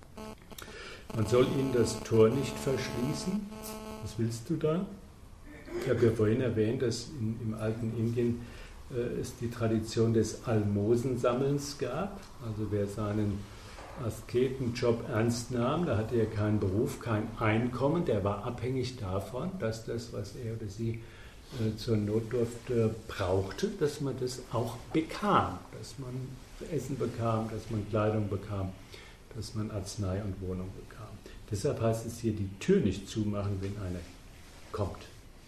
Man soll ihnen das Tor nicht verschließen. Was willst du da? Ich habe ja vorhin erwähnt, dass in, im alten Indien äh, es die Tradition des Almosensammelns gab. Also wer seinen Asketenjob ernst nahm, da hatte er keinen Beruf, kein Einkommen, der war abhängig davon, dass das, was er oder sie äh, zur Notdurft äh, brauchte, dass man das auch bekam, dass man Essen bekam, dass man Kleidung bekam, dass man Arznei und Wohnung bekam. Deshalb heißt es hier, die Tür nicht zumachen, wenn einer kommt.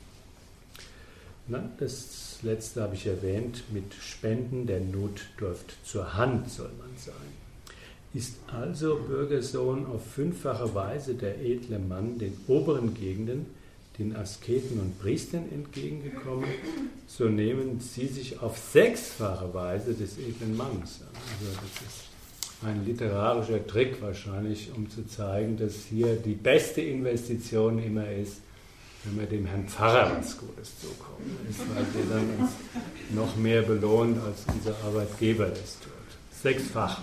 Na, das letzte habe ich erwähnt, mit Spenden der Notdurft zur Hand soll man sein. Ist also Bürgersohn auf fünffache Weise der edle Mann den oberen Gegenden, den Asketen und Priestern entgegengekommen, so nehmen sie sich auf sechsfache Weise des edlen Mannes an. Also das ist ein literarischer Trick wahrscheinlich, um zu zeigen, dass hier die beste Investition immer ist, wenn wir dem Herrn Pfarrer was Gutes zukommen ist, weil der dann uns noch mehr belohnt, als unser Arbeitgeber das tut. Sechsfach.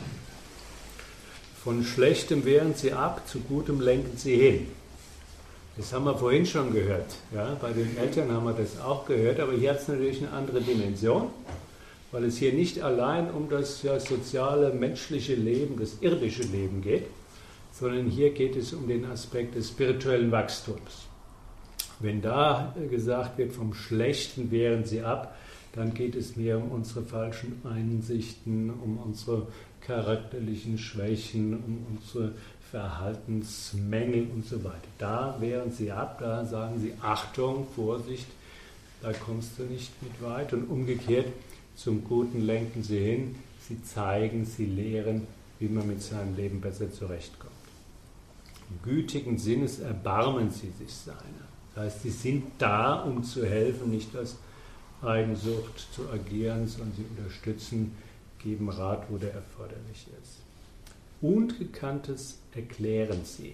Von Schlechtem wehren sie ab, zu Gutem lenken sie hin. Das haben wir vorhin schon gehört. Ja, bei den Eltern haben wir das auch gehört, aber hier hat es natürlich eine andere Dimension, weil es hier nicht allein um das ja, soziale, menschliche Leben, das irdische Leben geht, sondern hier geht es um den Aspekt des spirituellen Wachstums. Wenn da gesagt wird, vom Schlechten wehren sie ab, dann geht es mehr um unsere falschen Einsichten, um unsere charakterlichen Schwächen, um unsere Verhaltensmängel und so weiter. Da wehren sie ab, da sagen sie Achtung, Vorsicht, da kommst du nicht mit weit. Und umgekehrt, zum Guten lenken sie hin, sie zeigen, sie lehren, wie man mit seinem Leben besser zurechtkommt. Gütigen Sinnes erbarmen sie sich seiner. Das heißt, sie sind da, um zu helfen, nicht aus Eigensucht zu agieren, sondern sie unterstützen, geben Rat, wo der erforderlich ist. Ungekanntes erklären sie.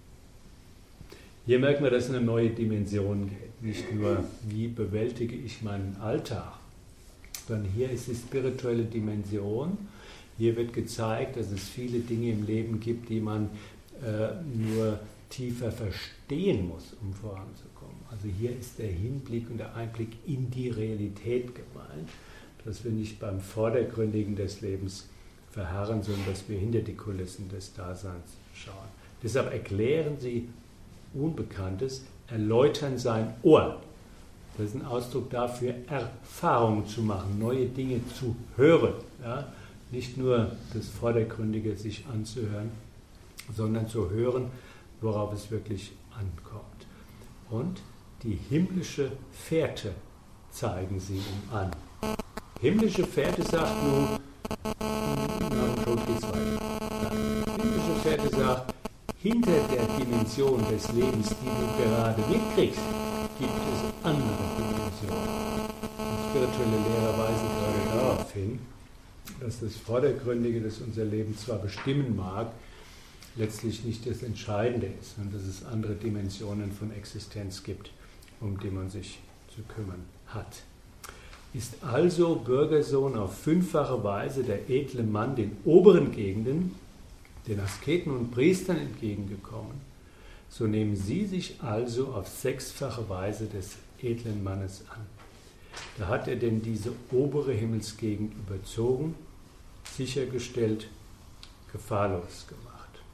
Hier merken wir, dass es eine neue Dimension geht. Nicht nur, wie bewältige ich meinen Alltag, sondern hier ist die spirituelle Dimension. Hier wird gezeigt, dass es viele Dinge im Leben gibt, die man äh, nur tiefer verstehen muss, um voranzukommen. Also hier ist der Hinblick und der Einblick in die Realität gemeint, dass wir nicht beim Vordergründigen des Lebens verharren, sondern dass wir hinter die Kulissen des Daseins schauen. Deshalb erklären sie Unbekanntes, erläutern sein Ohr. Das ist ein Ausdruck dafür, Erfahrungen zu machen, neue Dinge zu hören. Ja? nicht nur das Vordergründige sich anzuhören, sondern zu hören, worauf es wirklich ankommt. Und die himmlische Fährte zeigen sie ihm an. Himmlische Fährte sagt nun, nach dem Tod geht's weiter. Himmlische Fährte sagt, hinter der Dimension des Lebens, die du gerade mitkriegst, gibt es andere Dimensionen. Und spirituelle Lehrer weisen gerade darauf hin, dass das Vordergründige, das unser Leben zwar bestimmen mag, letztlich nicht das Entscheidende ist, sondern dass es andere Dimensionen von Existenz gibt, um die man sich zu kümmern hat. Ist also Bürgersohn auf fünffache Weise der edle Mann den oberen Gegenden, den Asketen und Priestern entgegengekommen, so nehmen sie sich also auf sechsfache Weise des edlen Mannes an. Da hat er denn diese obere Himmelsgegend überzogen, sichergestellt, gefahrlos gemacht.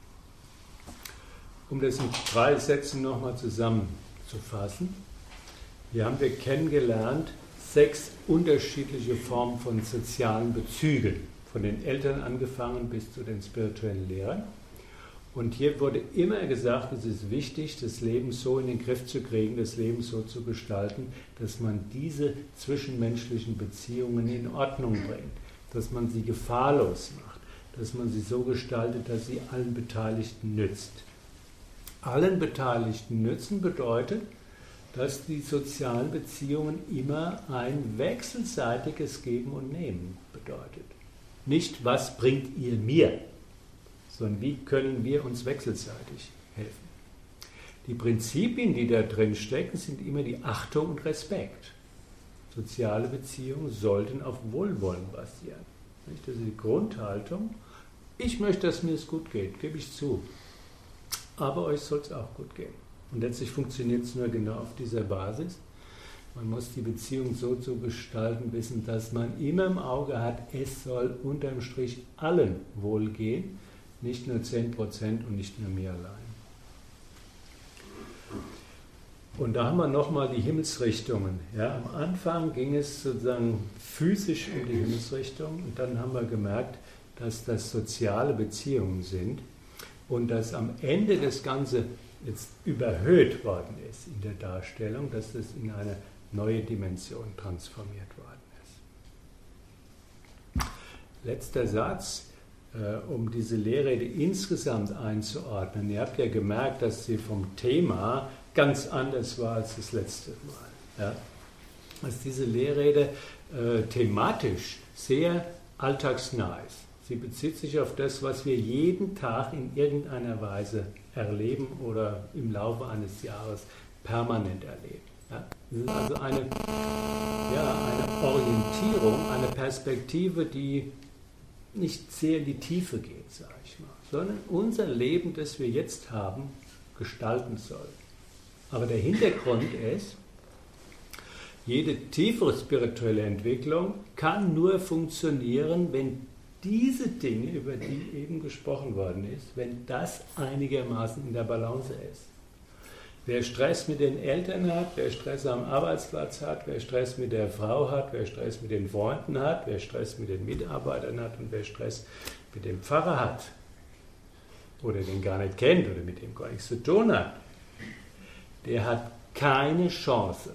Um das in drei Sätzen nochmal zusammenzufassen, hier haben wir kennengelernt sechs unterschiedliche Formen von sozialen Bezügen, von den Eltern angefangen bis zu den spirituellen Lehrern. Und hier wurde immer gesagt, es ist wichtig, das Leben so in den Griff zu kriegen, das Leben so zu gestalten, dass man diese zwischenmenschlichen Beziehungen in Ordnung bringt, dass man sie gefahrlos macht, dass man sie so gestaltet, dass sie allen Beteiligten nützt. Allen Beteiligten nützen bedeutet, dass die sozialen Beziehungen immer ein wechselseitiges Geben und Nehmen bedeutet. Nicht, was bringt ihr mir, sondern wie können wir uns wechselseitig helfen. Die Prinzipien, die da drin stecken, sind immer die Achtung und Respekt. Soziale Beziehungen sollten auf Wohlwollen basieren. Das ist die Grundhaltung. Ich möchte, dass mir es gut geht, gebe ich zu. Aber euch soll es auch gut gehen. Und letztlich funktioniert es nur genau auf dieser Basis. Man muss die Beziehung so zu gestalten wissen, dass man immer im Auge hat, es soll unterm Strich allen wohlgehen, nicht nur zehn Prozent und nicht nur mir allein. Und da haben wir nochmal die Himmelsrichtungen. Ja, am Anfang ging es sozusagen physisch um die Himmelsrichtung und dann haben wir gemerkt, dass das soziale Beziehungen sind. Und dass am Ende das Ganze jetzt überhöht worden ist in der Darstellung, dass das in eine neue Dimension transformiert worden ist. Letzter Satz, äh, um diese Lehrrede insgesamt einzuordnen. Ihr habt ja gemerkt, dass sie vom Thema ganz anders war als das letzte Mal. Ja? Dass diese Lehrrede äh, thematisch sehr alltagsnah ist. Sie bezieht sich auf das, was wir jeden Tag in irgendeiner Weise erleben oder im Laufe eines Jahres permanent erleben. Ja? Das ist also eine, ja, eine Orientierung, eine Perspektive, die nicht sehr in die Tiefe geht, sage ich mal, sondern unser Leben, das wir jetzt haben, gestalten soll. Aber der Hintergrund ist, jede tiefere spirituelle Entwicklung kann nur funktionieren, wenn diese Dinge, über die eben gesprochen worden ist, wenn das einigermaßen in der Balance ist. Wer Stress mit den Eltern hat, wer Stress am Arbeitsplatz hat, wer Stress mit der Frau hat, wer Stress mit den Freunden hat, wer Stress mit den Mitarbeitern hat und wer Stress mit dem Pfarrer hat oder den gar nicht kennt oder mit dem gar nichts zu tun hat, der hat keine Chance,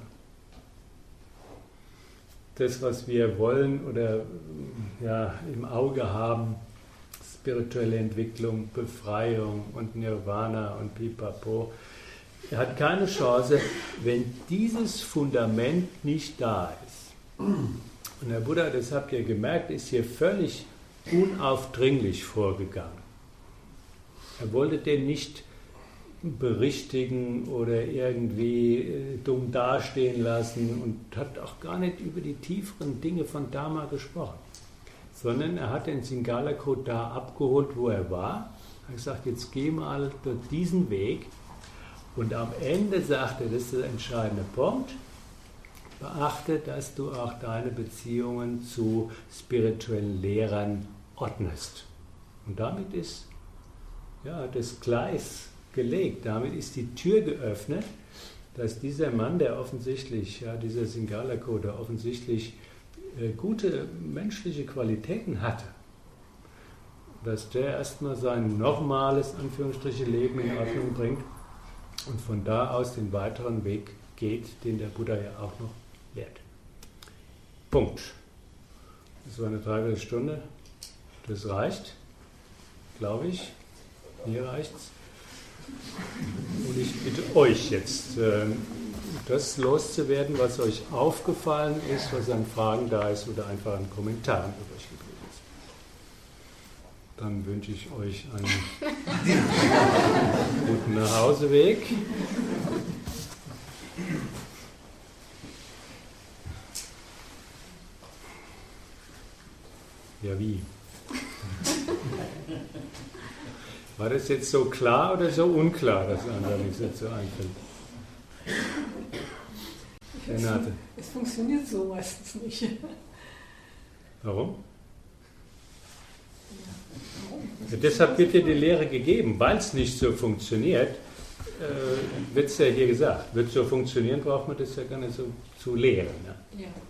das, was wir wollen oder ja, im Auge haben, spirituelle Entwicklung, Befreiung und Nirvana und Pipapo, er hat keine Chance, wenn dieses Fundament nicht da ist. Und der Buddha, das habt ihr gemerkt, ist hier völlig unaufdringlich vorgegangen. Er wollte den nicht berichtigen oder irgendwie äh, dumm dastehen lassen und hat auch gar nicht über die tieferen Dinge von Dharma gesprochen, sondern er hat den Singala-Code da abgeholt, wo er war. Er hat gesagt, jetzt geh mal durch diesen Weg und am Ende sagt er, das ist der entscheidende Punkt, beachte, dass du auch deine Beziehungen zu spirituellen Lehrern ordnest. Und damit ist ja, das Gleis gelegt. Damit ist die Tür geöffnet, dass dieser Mann, der offensichtlich, ja, dieser Singala-Code, der offensichtlich äh, gute menschliche Qualitäten hatte, dass der erstmal sein normales, Anführungsstriche, Leben in Ordnung bringt und von da aus den weiteren Weg geht, den der Buddha ja auch noch lehrt. Punkt. Das war eine Dreiviertelstunde. Das reicht, glaube ich. Mir reicht's. Und ich bitte euch jetzt, das loszuwerden, was euch aufgefallen ist, was an Fragen da ist oder einfach an Kommentaren übrig geblieben ist. Dann wünsche ich euch einen guten Nachhauseweg. Ja, wie? War das jetzt so klar oder so unklar, dass andere nicht so einfällt? Renate. Es funktioniert so meistens nicht. Warum? Ja, deshalb wird dir die Lehre gegeben, weil es nicht so funktioniert, äh, wird es ja hier gesagt. Wird so funktionieren, braucht man das ja gar nicht so zu lehren. Ja. Ja.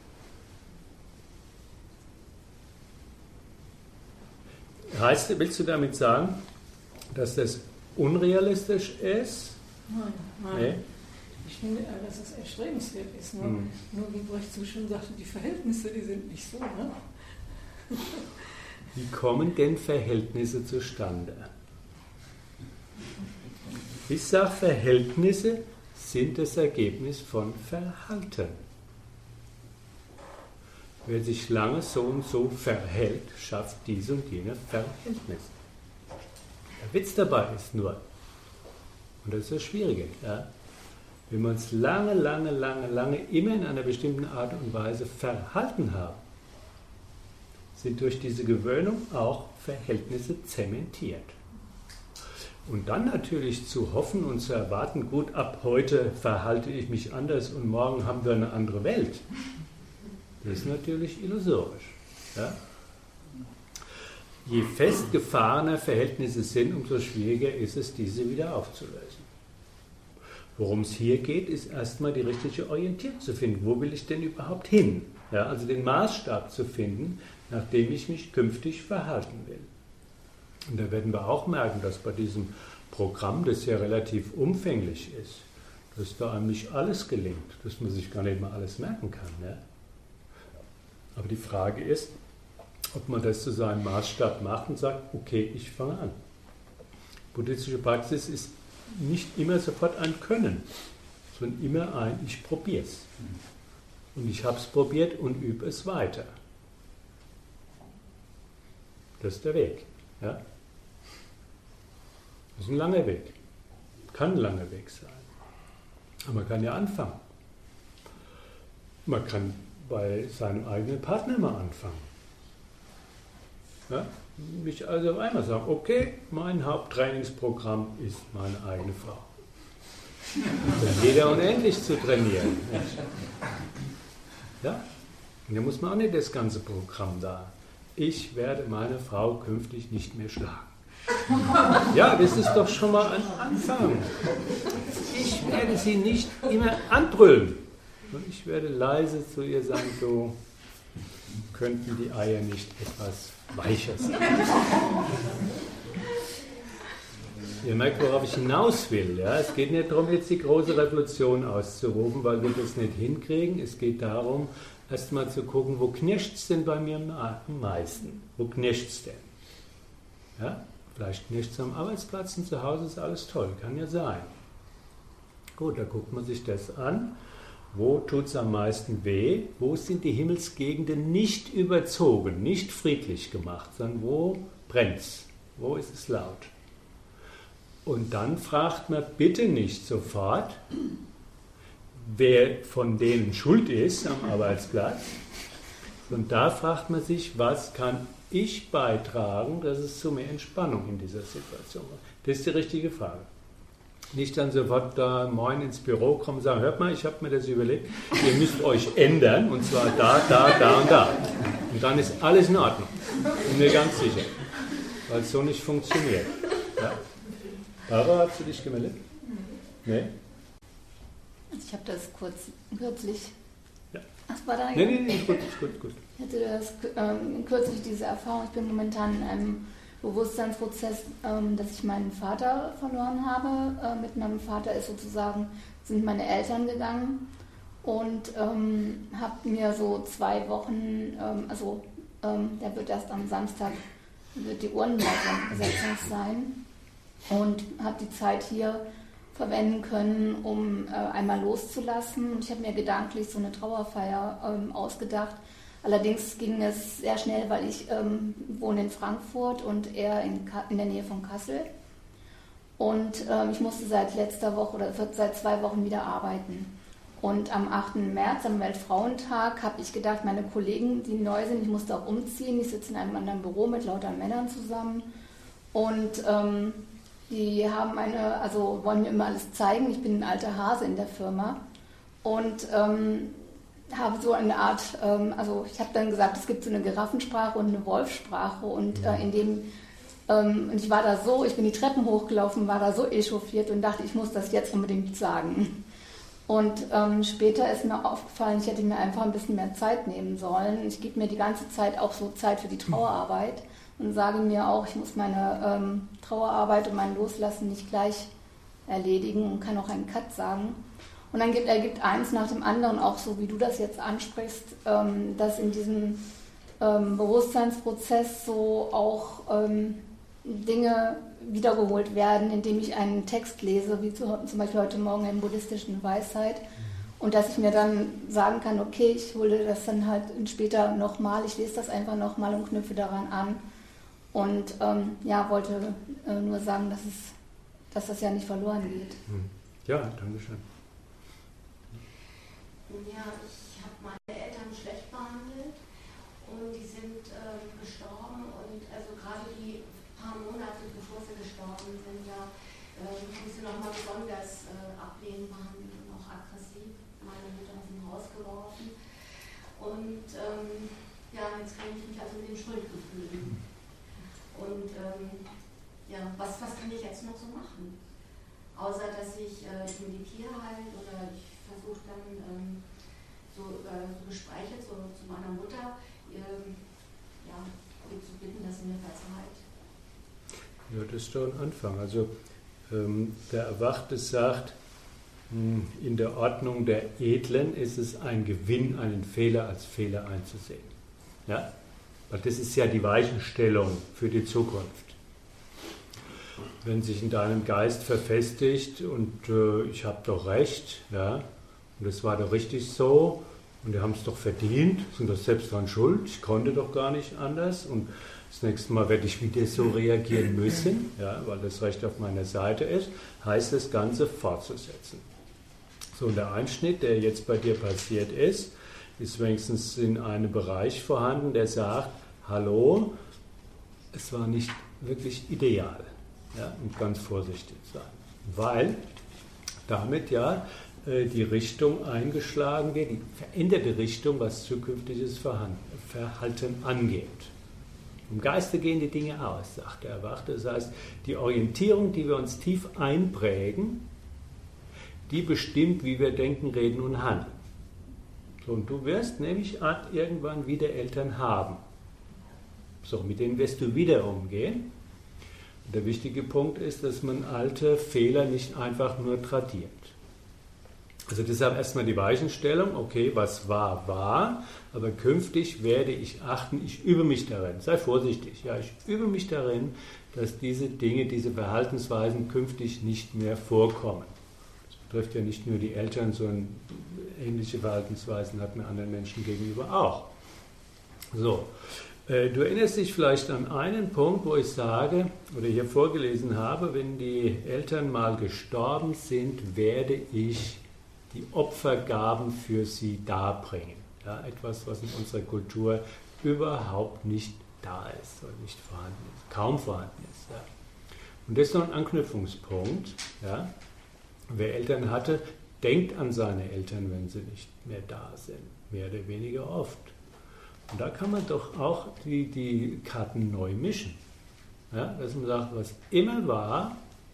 Heißt, willst du damit sagen, dass das unrealistisch ist? Nein, nein. Nee? Ich finde, dass es erstrebenswert ist. Ne? Hm. Nur wie Brecht so schön sagte, die Verhältnisse, die sind nicht so. Ne? Wie kommen denn Verhältnisse zustande? Ich sage, Verhältnisse sind das Ergebnis von Verhalten. Wer sich lange so und so verhält, schafft diese und jene Verhältnisse. Der Witz dabei ist nur, und das ist das Schwierige, ja, wenn wir uns lange, lange, lange, lange immer in einer bestimmten Art und Weise verhalten haben, sind durch diese Gewöhnung auch Verhältnisse zementiert. Und dann natürlich zu hoffen und zu erwarten, gut, ab heute verhalte ich mich anders und morgen haben wir eine andere Welt, das ist natürlich illusorisch. Ja? Je festgefahrener Verhältnisse sind, umso schwieriger ist es, diese wieder aufzulösen. Worum es hier geht, ist erstmal die richtige Orientierung zu finden. Wo will ich denn überhaupt hin? Ja, also den Maßstab zu finden, nach dem ich mich künftig verhalten will. Und da werden wir auch merken, dass bei diesem Programm, das ja relativ umfänglich ist, dass da einem nicht alles gelingt, dass man sich gar nicht mal alles merken kann. Ja? Aber die Frage ist, ob man das zu seinem Maßstab macht und sagt, okay, ich fange an. Buddhistische Praxis ist nicht immer sofort ein Können, sondern immer ein Ich probiere es. Und ich habe es probiert und übe es weiter. Das ist der Weg. Ja? Das ist ein langer Weg. Kann ein langer Weg sein. Aber man kann ja anfangen. Man kann bei seinem eigenen Partner mal anfangen. Ja? Nicht also auf einmal sagen, okay, mein Haupttrainingsprogramm ist meine eigene Frau. Dann jeder unendlich zu trainieren. Ja? Und da muss man auch nicht das ganze Programm da. Ich werde meine Frau künftig nicht mehr schlagen. Ja, das ist doch schon mal ein Anfang. Ich werde sie nicht immer anbrüllen. Und ich werde leise zu ihr sagen, so könnten die Eier nicht etwas weicher sein. Ihr merkt, worauf ich hinaus will. Ja? Es geht nicht darum, jetzt die große Revolution auszurufen, weil wir das nicht hinkriegen. Es geht darum, erst mal zu gucken, wo knirscht es denn bei mir am meisten? Wo knirscht es denn? Ja? Vielleicht knirscht es am Arbeitsplatz und zu Hause ist alles toll. Kann ja sein. Gut, da guckt man sich das an. Wo tut es am meisten weh? Wo sind die Himmelsgegenden nicht überzogen, nicht friedlich gemacht, sondern wo brennt es? Wo ist es laut? Und dann fragt man bitte nicht sofort, wer von denen schuld ist am Arbeitsplatz. Und da fragt man sich, was kann ich beitragen, dass es zu mehr Entspannung in dieser Situation kommt. Das ist die richtige Frage. Nicht dann sofort da moin ins Büro kommen und sagen, hört mal, ich habe mir das überlegt, ihr müsst euch ändern, und zwar da, da, da und da. Und dann ist alles in Ordnung. Bin mir ganz sicher. Weil es so nicht funktioniert. Ja. Barbara, hast du dich gemeldet? Nee? Ich habe das kurz, kürzlich... Ja. Ach, war da nee, nee, nee, gut, gut, gut. Ich hatte das ähm, kürzlich diese Erfahrung, ich bin momentan in einem Bewusstseinsprozess, ähm, dass ich meinen Vater verloren habe. Äh, mit meinem Vater ist sozusagen, sind meine Eltern gegangen und ähm, habe mir so zwei Wochen, ähm, also ähm, der wird erst am Samstag, wird die Urnenbesetzung sein und habe die Zeit hier verwenden können, um äh, einmal loszulassen. Und ich habe mir gedanklich so eine Trauerfeier ähm, ausgedacht. Allerdings ging es sehr schnell, weil ich ähm, wohne in Frankfurt und er in, Ka- in der Nähe von Kassel. Und ähm, ich musste seit letzter Woche oder seit zwei Wochen wieder arbeiten. Und am achten März, am Weltfrauentag, habe ich gedacht, meine Kollegen, die neu sind, ich musste auch umziehen. Ich sitze in einem anderen Büro mit lauter Männern zusammen. Und ähm, die haben eine, also wollen mir immer alles zeigen. Ich bin ein alter Hase in der Firma. Und ähm, habe so eine Art, ähm, also ich habe dann gesagt, es gibt so eine Giraffensprache und eine Wolfssprache und äh, in dem, ähm, und ich war da so, ich bin die Treppen hochgelaufen, war da so echauffiert und dachte, ich muss das jetzt unbedingt sagen. Und ähm, später ist mir aufgefallen, ich hätte mir einfach ein bisschen mehr Zeit nehmen sollen. Ich gebe mir die ganze Zeit auch so Zeit für die Trauerarbeit und sage mir auch, ich muss meine ähm, Trauerarbeit und mein Loslassen nicht gleich erledigen und kann auch einen Cut sagen. Und dann gibt, ergibt eins nach dem anderen, auch so wie du das jetzt ansprichst, ähm, dass in diesem ähm, Bewusstseinsprozess so auch ähm, Dinge wiedergeholt werden, indem ich einen Text lese, wie zu, zum Beispiel heute Morgen in buddhistischen Weisheit. Und dass ich mir dann sagen kann, okay, ich hole das dann halt später nochmal, ich lese das einfach nochmal und knüpfe daran an. Und ähm, ja, wollte äh, nur sagen, dass, es, dass das ja nicht verloren geht. Ja, danke schön. Ja, ich habe meine Eltern schlecht behandelt und die sind äh, gestorben und also gerade die paar Monate bevor sie gestorben sind, ja, äh, habe ich sie nochmal besonders äh, ablehnend behandelt und auch aggressiv. Meine Mutter aus dem Haus geworfen und ähm, ja, jetzt kann ich mich also mit den Schuldgefühlen. Und ähm, ja, was, was kann ich jetzt noch so machen? Außer dass ich, äh, ich meditiere halt oder ich versuche dann ähm, so, äh, so Gespräche zu, zu meiner Mutter, ähm, ja, zu bitten, dass sie mir verzeiht. Ja, das ist doch ein Anfang. Also ähm, der Erwachte sagt, mh, in der Ordnung der Edlen ist es ein Gewinn, einen Fehler als Fehler einzusehen. Ja? Weil das ist ja die Weichenstellung für die Zukunft. Wenn sich in deinem Geist verfestigt und äh, ich habe doch recht, ja, und es war doch richtig so und die haben es doch verdient, sind doch selbst dran schuld, ich konnte doch gar nicht anders und das nächste Mal werde ich wieder so reagieren müssen, ja, weil das Recht auf meiner Seite ist, heißt das Ganze fortzusetzen. So, und der Einschnitt, der jetzt bei dir passiert ist, ist wenigstens in einem Bereich vorhanden, der sagt, hallo, es war nicht wirklich ideal. Ja, und ganz vorsichtig sein, weil damit ja äh, die Richtung eingeschlagen wird, die veränderte Richtung, was zukünftiges Verhalten, Verhalten angeht. Im Geiste gehen die Dinge aus, sagt der Erwachte. Das heißt, die Orientierung, die wir uns tief einprägen, die bestimmt, wie wir denken, reden und handeln. So, und du wirst nämlich irgendwann wieder Eltern haben. So, mit denen wirst du wieder umgehen. Der wichtige Punkt ist, dass man alte Fehler nicht einfach nur tradiert. Also deshalb erstmal die Weichenstellung, okay, was war, war, aber künftig werde ich achten, ich übe mich darin, sei vorsichtig, ja, ich übe mich darin, dass diese Dinge, diese Verhaltensweisen künftig nicht mehr vorkommen. Das betrifft ja nicht nur die Eltern, sondern ähnliche Verhaltensweisen hat man anderen Menschen gegenüber auch. So. Du erinnerst dich vielleicht an einen Punkt, wo ich sage oder hier vorgelesen habe, wenn die Eltern mal gestorben sind, werde ich die Opfergaben für sie darbringen. Ja, etwas, was in unserer Kultur überhaupt nicht da ist oder nicht vorhanden ist, kaum vorhanden ist. Ja. Und das ist noch ein Anknüpfungspunkt. Ja. Wer Eltern hatte, denkt an seine Eltern, wenn sie nicht mehr da sind, mehr oder weniger oft. Und da kann man doch auch die, die Karten neu mischen. Ja, dass man sagt, was immer war,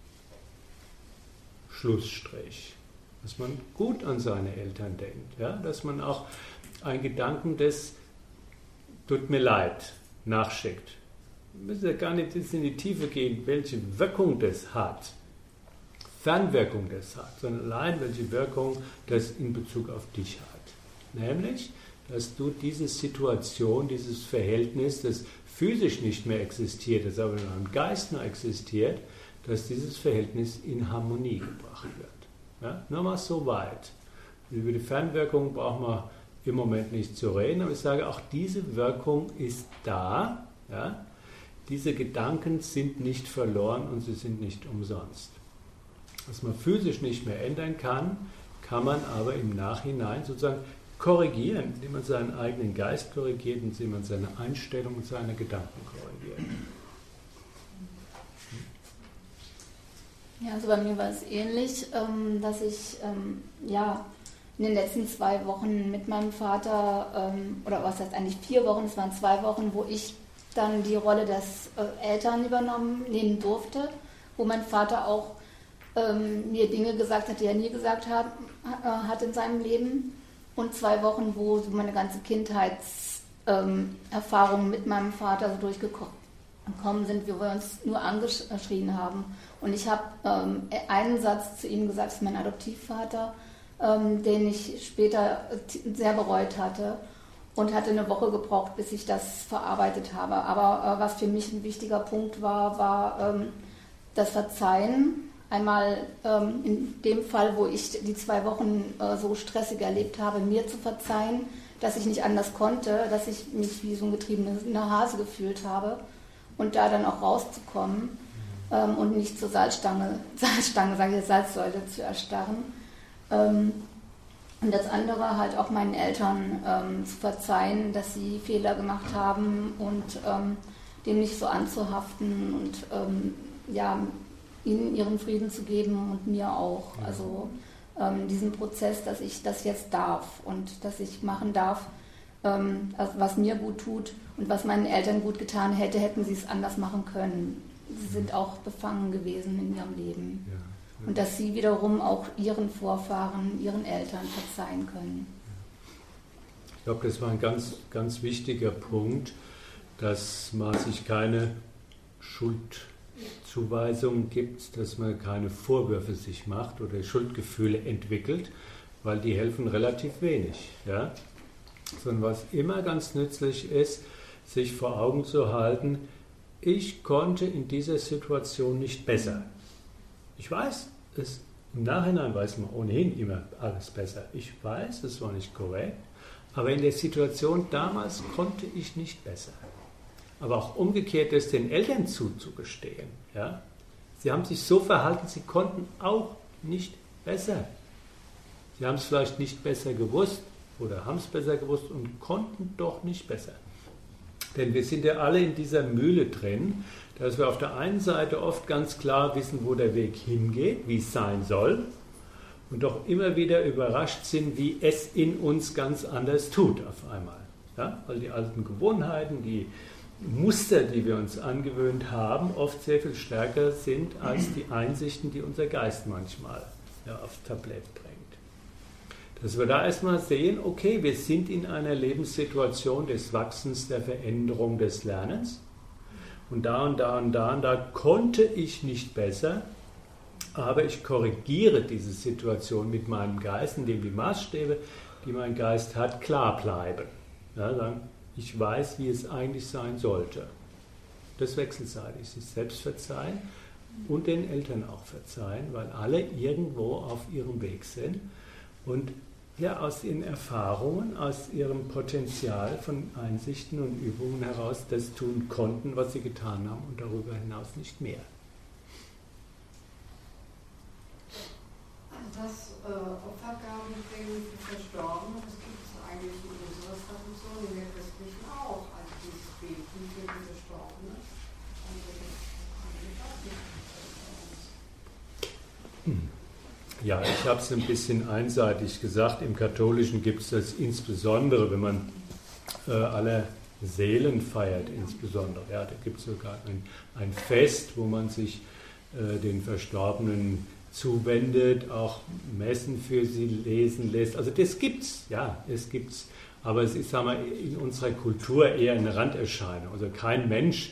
Schlussstrich. Dass man gut an seine Eltern denkt. Ja, dass man auch einen Gedanken des tut mir leid nachschickt. müssen ja gar nicht in die Tiefe gehen, welche Wirkung das hat, Fernwirkung das hat, sondern allein welche Wirkung das in Bezug auf dich hat. Nämlich, dass du diese Situation, dieses Verhältnis, das physisch nicht mehr existiert, das aber in deinem Geist noch existiert, dass dieses Verhältnis in Harmonie gebracht wird. Ja? Nur mal so weit. Über die Fernwirkung brauchen wir im Moment nicht zu reden, aber ich sage, auch diese Wirkung ist da. Ja? Diese Gedanken sind nicht verloren und sie sind nicht umsonst. Was man physisch nicht mehr ändern kann, kann man aber im Nachhinein sozusagen korrigieren, indem man seinen eigenen Geist korrigiert, indem man seine Einstellung und seine Gedanken korrigiert. Ja, also bei mir war es ähnlich, dass ich ja in den letzten zwei Wochen mit meinem Vater, oder was heißt eigentlich vier Wochen, es waren zwei Wochen, wo ich dann die Rolle des Eltern übernommen nehmen durfte, wo mein Vater auch mir Dinge gesagt hat, die er nie gesagt hat, hat in seinem Leben. Und zwei Wochen, wo so meine ganze Kindheitserfahrungen mit meinem Vater so durchgekommen sind, wo wir uns nur angeschrien haben. Und ich habe ähm, einen Satz zu ihm gesagt, das ist mein Adoptivvater, ähm, den ich später sehr bereut hatte und hatte eine Woche gebraucht, bis ich das verarbeitet habe. Aber äh, was für mich ein wichtiger Punkt war, war ähm, das Verzeihen. Einmal ähm, in dem Fall, wo ich die zwei Wochen äh, so stressig erlebt habe, mir zu verzeihen, dass ich nicht anders konnte, dass ich mich wie so ein getriebener Hase gefühlt habe und da dann auch rauszukommen ähm, und nicht zur Salzstange, Salzstange, sage ich, Salzsäule zu erstarren. Ähm, und das andere halt auch meinen Eltern ähm, zu verzeihen, dass sie Fehler gemacht haben und ähm, dem nicht so anzuhaften und ähm, ja, ihnen ihren Frieden zu geben und mir auch. Also ähm, diesen Prozess, dass ich das jetzt darf und dass ich machen darf, ähm, was mir gut tut und was meinen Eltern gut getan hätte, hätten sie es anders machen können. Sie sind auch befangen gewesen in ihrem Leben. Ja, ja. Und dass sie wiederum auch ihren Vorfahren, ihren Eltern verzeihen können. Ich glaube, das war ein ganz, ganz wichtiger Punkt, dass man sich keine Schuld Zuweisungen gibt, dass man keine Vorwürfe sich macht oder Schuldgefühle entwickelt, weil die helfen relativ wenig. Ja? Sondern was immer ganz nützlich ist, sich vor Augen zu halten, ich konnte in dieser Situation nicht besser. Ich weiß, es, im Nachhinein weiß man ohnehin immer alles besser. Ich weiß, es war nicht korrekt, aber in der Situation damals konnte ich nicht besser. Aber auch umgekehrt es den Eltern zuzugestehen. Ja? Sie haben sich so verhalten, sie konnten auch nicht besser. Sie haben es vielleicht nicht besser gewusst oder haben es besser gewusst und konnten doch nicht besser. Denn wir sind ja alle in dieser Mühle drin, dass wir auf der einen Seite oft ganz klar wissen, wo der Weg hingeht, wie es sein soll, und doch immer wieder überrascht sind, wie es in uns ganz anders tut auf einmal. Ja? Weil die alten Gewohnheiten, die Muster, die wir uns angewöhnt haben, oft sehr viel stärker sind als die Einsichten, die unser Geist manchmal ja, aufs Tablett bringt. Dass wir da erstmal sehen, okay, wir sind in einer Lebenssituation des Wachsens, der Veränderung, des Lernens und da und da und da und da konnte ich nicht besser, aber ich korrigiere diese Situation mit meinem Geist, indem die Maßstäbe, die mein Geist hat, klar bleiben. Ja, dann ich weiß, wie es eigentlich sein sollte. Das wechselseitig, sich selbst verzeihen und den Eltern auch verzeihen, weil alle irgendwo auf ihrem Weg sind und ja, aus ihren Erfahrungen, aus ihrem Potenzial von Einsichten und Übungen heraus das tun konnten, was sie getan haben und darüber hinaus nicht mehr. Das äh, Opfergaben bringen für Verstorbene, das gibt es eigentlich in unserer Tradition, in der christlichen auch, also dieses Beten für die Verstorbene. Also das eigentlich auch nicht bei uns. Ja, ich habe es ein bisschen einseitig gesagt. Im Katholischen gibt es das insbesondere, wenn man äh, alle Seelen feiert, insbesondere. Ja, da gibt es sogar ein, ein Fest, wo man sich äh, den Verstorbenen zuwendet, auch Messen für sie lesen lässt. Also das gibt's, ja, es gibt's. Aber es ist, sagen wir, in unserer Kultur eher eine Randerscheinung. Also kein Mensch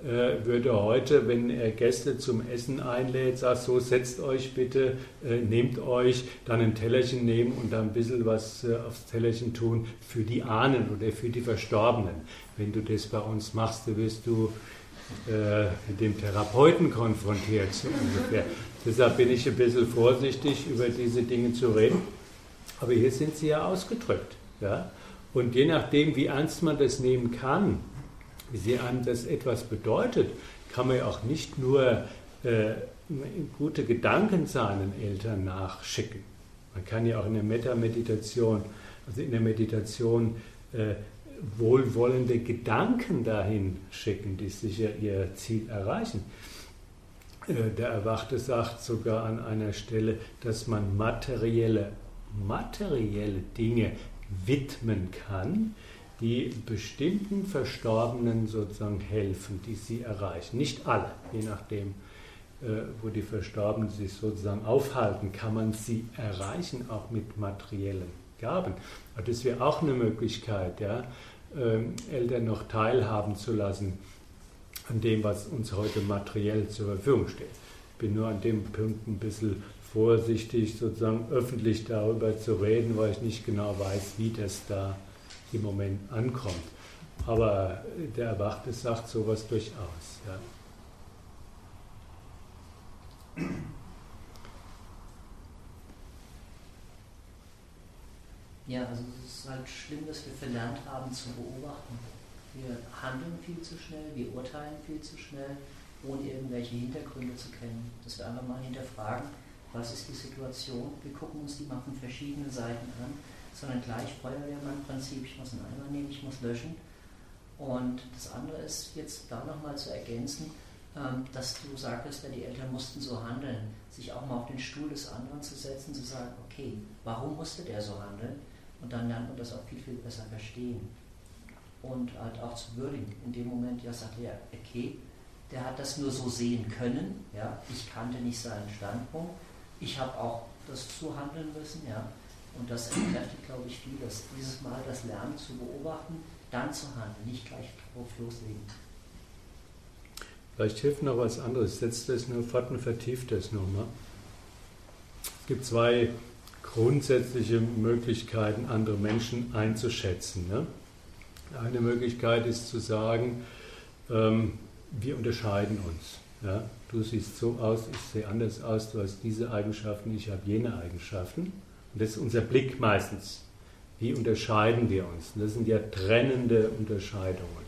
äh, würde heute, wenn er Gäste zum Essen einlädt, sagt so, setzt euch bitte, äh, nehmt euch, dann ein Tellerchen nehmen und dann ein bisschen was äh, aufs Tellerchen tun für die Ahnen oder für die Verstorbenen. Wenn du das bei uns machst, dann wirst du äh, mit dem Therapeuten konfrontiert, so ungefähr. Deshalb bin ich ein bisschen vorsichtig, über diese Dinge zu reden. Aber hier sind sie ja ausgedrückt. Ja? Und je nachdem, wie ernst man das nehmen kann, wie sehr einem das etwas bedeutet, kann man ja auch nicht nur äh, gute Gedanken seinen Eltern nachschicken. Man kann ja auch in der Metta-Meditation, also in der Meditation, äh, wohlwollende Gedanken dahin schicken, die sicher ihr Ziel erreichen. Äh, der Erwachte sagt sogar an einer Stelle, dass man materielle, materielle Dinge widmen kann, die bestimmten Verstorbenen sozusagen helfen, die sie erreichen. Nicht alle, je nachdem, äh, wo die Verstorbenen sich sozusagen aufhalten, kann man sie erreichen, auch mit materiellen Gaben. Aber das wäre auch eine Möglichkeit, ja, äh, Eltern noch teilhaben zu lassen an dem, was uns heute materiell zur Verfügung steht. Ich bin nur an dem Punkt ein bisschen vorsichtig, sozusagen öffentlich darüber zu reden, weil ich nicht genau weiß, wie das da im Moment ankommt. Aber der Erwachte sagt sowas durchaus. Ja. Ja, also es ist halt schlimm, dass wir verlernt haben zu beobachten. Wir handeln viel zu schnell, wir urteilen viel zu schnell, ohne irgendwelche Hintergründe zu kennen. Dass wir einfach mal hinterfragen, was ist die Situation? Wir gucken uns die mal von verschiedenen Seiten an, sondern gleich Feuerwehrmann-Prinzip, ich muss einen Eimer nehmen, ich muss löschen. Und das andere ist jetzt da nochmal zu ergänzen, ähm, dass du sagtest, ja, die Eltern mussten so handeln, sich auch mal auf den Stuhl des anderen zu setzen, zu sagen, okay, warum musste der so handeln? Und dann lernt man das auch viel, viel besser verstehen. Und halt auch zu würdigen. In dem Moment, ja, sagt er, okay, der hat das nur so sehen können, ja, ich kannte nicht seinen Standpunkt, ich habe auch das so handeln müssen, ja. Und das entkräftet, glaube ich, vieles. Dieses Mal das Lernen zu beobachten, dann zu handeln, nicht gleich drauf loslegen. Vielleicht hilft noch was anderes. Setzt das nur fort und vertieft das nochmal. Es gibt zwei grundsätzliche Möglichkeiten, andere Menschen einzuschätzen. Ne? Eine Möglichkeit ist zu sagen, ähm, wir unterscheiden uns. Ja? Du siehst so aus, ich sehe anders aus, du hast diese Eigenschaften, ich habe jene Eigenschaften. Und das ist unser Blick meistens. Wie unterscheiden wir uns? Und das sind ja trennende Unterscheidungen.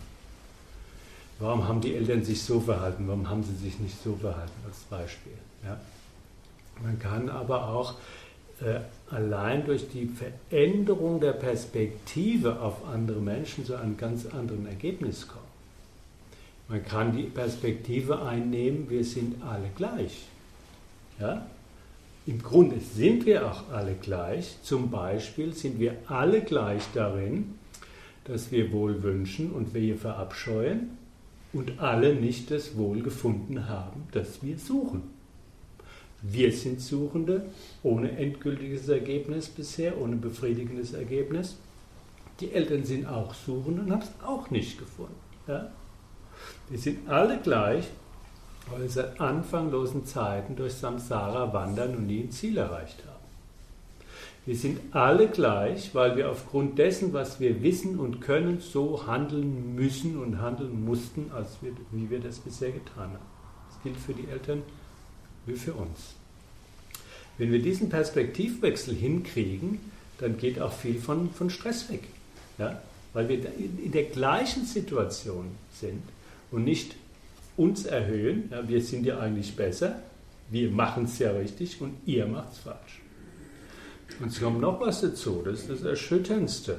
Warum haben die Eltern sich so verhalten? Warum haben sie sich nicht so verhalten? Als Beispiel. Ja? Man kann aber auch äh, allein durch die Veränderung der Perspektive auf andere Menschen zu einem ganz anderen Ergebnis kommen. Man kann die Perspektive einnehmen, wir sind alle gleich. Ja? Im Grunde sind wir auch alle gleich. Zum Beispiel sind wir alle gleich darin, dass wir Wohl wünschen und wir verabscheuen und alle nicht das Wohl gefunden haben, das wir suchen. Wir sind Suchende, ohne endgültiges Ergebnis bisher, ohne befriedigendes Ergebnis. Die Eltern sind auch Suchende und haben es auch nicht gefunden. Ja? Wir sind alle gleich, weil wir seit anfanglosen Zeiten durch Samsara wandern und nie ein Ziel erreicht haben. Wir sind alle gleich, weil wir aufgrund dessen, was wir wissen und können, so handeln müssen und handeln mussten, als wir, wie wir das bisher getan haben. Das gilt für die Eltern wie für uns. Wenn wir diesen Perspektivwechsel hinkriegen, dann geht auch viel von, von Stress weg. Ja? Weil wir in der gleichen Situation sind und nicht uns erhöhen, ja, wir sind ja eigentlich besser, wir machen es ja richtig und ihr macht es falsch. Und es kommt noch was dazu, das ist das Erschütterndste.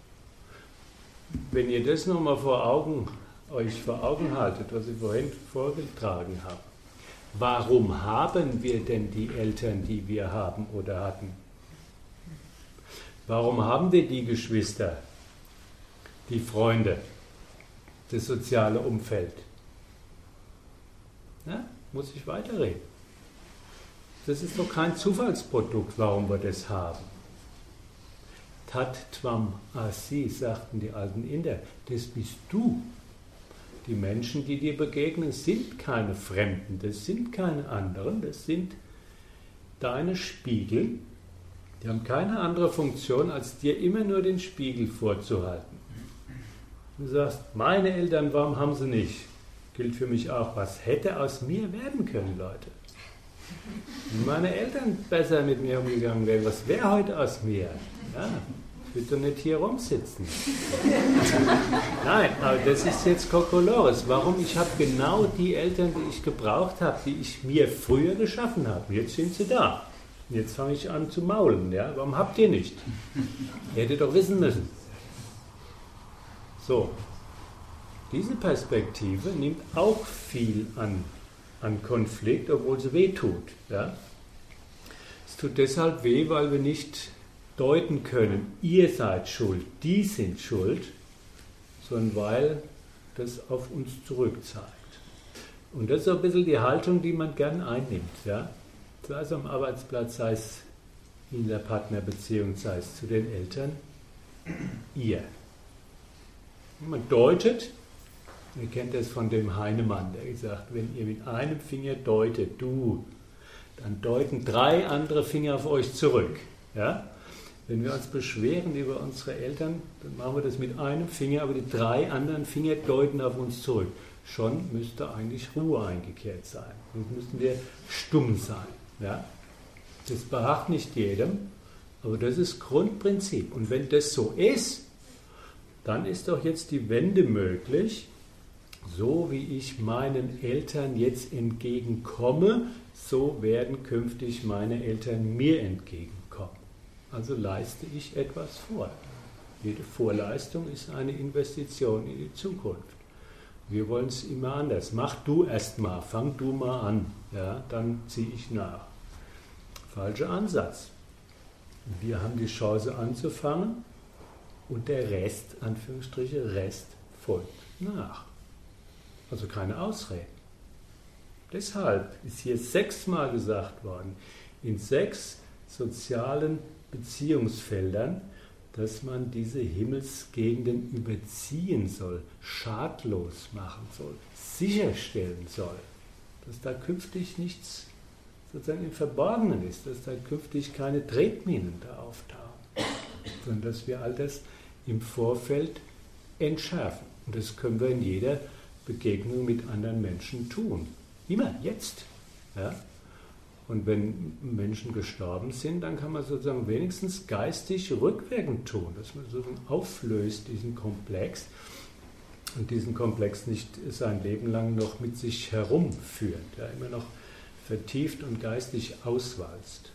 Wenn ihr das nochmal vor Augen, euch vor Augen haltet, was ich vorhin vorgetragen habe, warum haben wir denn die Eltern, die wir haben oder hatten? Warum haben wir die Geschwister, die Freunde, das soziale Umfeld? Ja, muss ich weiterreden. Das ist doch kein Zufallsprodukt, warum wir das haben. Tat Tvam Asi, sagten die alten Inder, das bist du. Die Menschen, die dir begegnen, sind keine Fremden, das sind keine anderen, das sind deine Spiegel. Die haben keine andere Funktion, als dir immer nur den Spiegel vorzuhalten. Du sagst, meine Eltern, warum haben sie nicht? Gilt für mich auch, was hätte aus mir werden können, Leute? Wenn meine Eltern besser mit mir umgegangen wären, was wäre heute aus mir? Ja, ich würde doch nicht hier rumsitzen. Nein, aber das ist jetzt Kokolores. Warum? Ich habe genau die Eltern, die ich gebraucht habe, die ich mir früher geschaffen habe. Jetzt sind sie da. Jetzt fange ich an zu maulen. Ja? Warum habt ihr nicht? Ihr hättet doch wissen müssen. So, diese Perspektive nimmt auch viel an, an Konflikt, obwohl sie weh tut. Ja? Es tut deshalb weh, weil wir nicht deuten können, ihr seid schuld, die sind schuld, sondern weil das auf uns zurückzeigt. Und das ist so ein bisschen die Haltung, die man gern einnimmt. Ja? Sei es am Arbeitsplatz, sei es in der Partnerbeziehung, sei es zu den Eltern, ihr. Man deutet, ihr kennt das von dem Heinemann, der gesagt, wenn ihr mit einem Finger deutet, du, dann deuten drei andere Finger auf euch zurück. Ja? Wenn wir uns beschweren über unsere Eltern, dann machen wir das mit einem Finger, aber die drei anderen Finger deuten auf uns zurück. Schon müsste eigentlich Ruhe eingekehrt sein. Sonst müssten wir stumm sein. Ja? Das behagt nicht jedem, aber das ist Grundprinzip. Und wenn das so ist, dann ist doch jetzt die Wende möglich, so wie ich meinen Eltern jetzt entgegenkomme, so werden künftig meine Eltern mir entgegenkommen. Also leiste ich etwas vor. Jede Vorleistung ist eine Investition in die Zukunft. Wir wollen es immer anders. Mach du erst mal, fang du mal an, ja, dann ziehe ich nach. Falscher Ansatz. Wir haben die Chance anzufangen und der Rest, Anführungsstriche, Rest folgt nach. Also keine Ausreden. Deshalb ist hier sechsmal gesagt worden, in sechs sozialen Beziehungsfeldern, dass man diese Himmelsgegenden überziehen soll, schadlos machen soll, sicherstellen soll, dass da künftig nichts sozusagen im Verborgenen ist, dass da künftig keine Tretminen da auftauchen, sondern dass wir all das im Vorfeld entschärfen. Und das können wir in jeder Begegnung mit anderen Menschen tun. Immer, jetzt. Ja? Und wenn Menschen gestorben sind, dann kann man sozusagen wenigstens geistig rückwirkend tun, dass man sozusagen auflöst diesen Komplex und diesen Komplex nicht sein Leben lang noch mit sich herumführt, ja, immer noch vertieft und geistig auswalzt.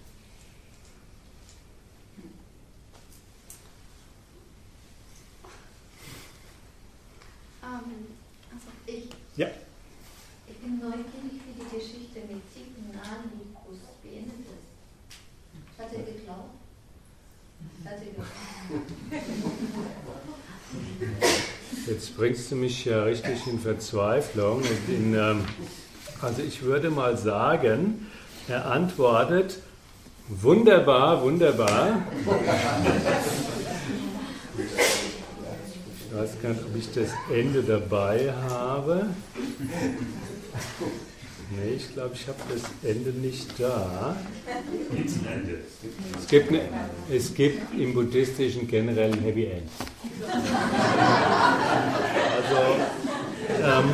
Ähm, also ich, ja. ich bin neugierig für die Geschichte mit Signalicus Benedes. Hat er geglaubt? Hat er geglaubt? Jetzt bringst du mich ja richtig in Verzweiflung. Und in, ähm, also ich würde mal sagen, er antwortet, wunderbar, wunderbar. Ich weiß gar nicht, ob ich das Ende dabei habe. Nee, ich glaube, ich habe das Ende nicht da. Es gibt, eine, es gibt im Buddhistischen generell ein Happy End. Also, ähm,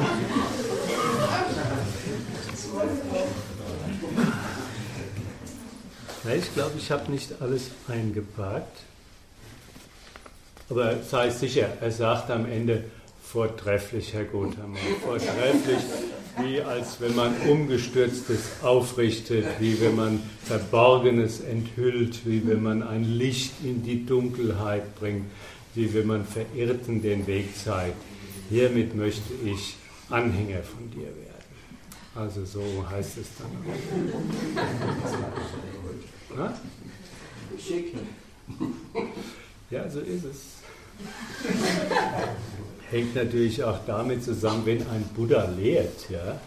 nee, ich glaube, ich habe nicht alles eingepackt. Aber sei sicher, er sagt am Ende, vortrefflich, Herr Gotama, vortrefflich, wie als wenn man Umgestürztes aufrichtet, wie wenn man Verborgenes enthüllt, wie wenn man ein Licht in die Dunkelheit bringt, wie wenn man Verirrten den Weg zeigt. Hiermit möchte ich Anhänger von dir werden. Also so heißt es dann. Na? Ja, so ist es. Hängt natürlich auch damit zusammen, wenn ein Buddha lehrt, ja,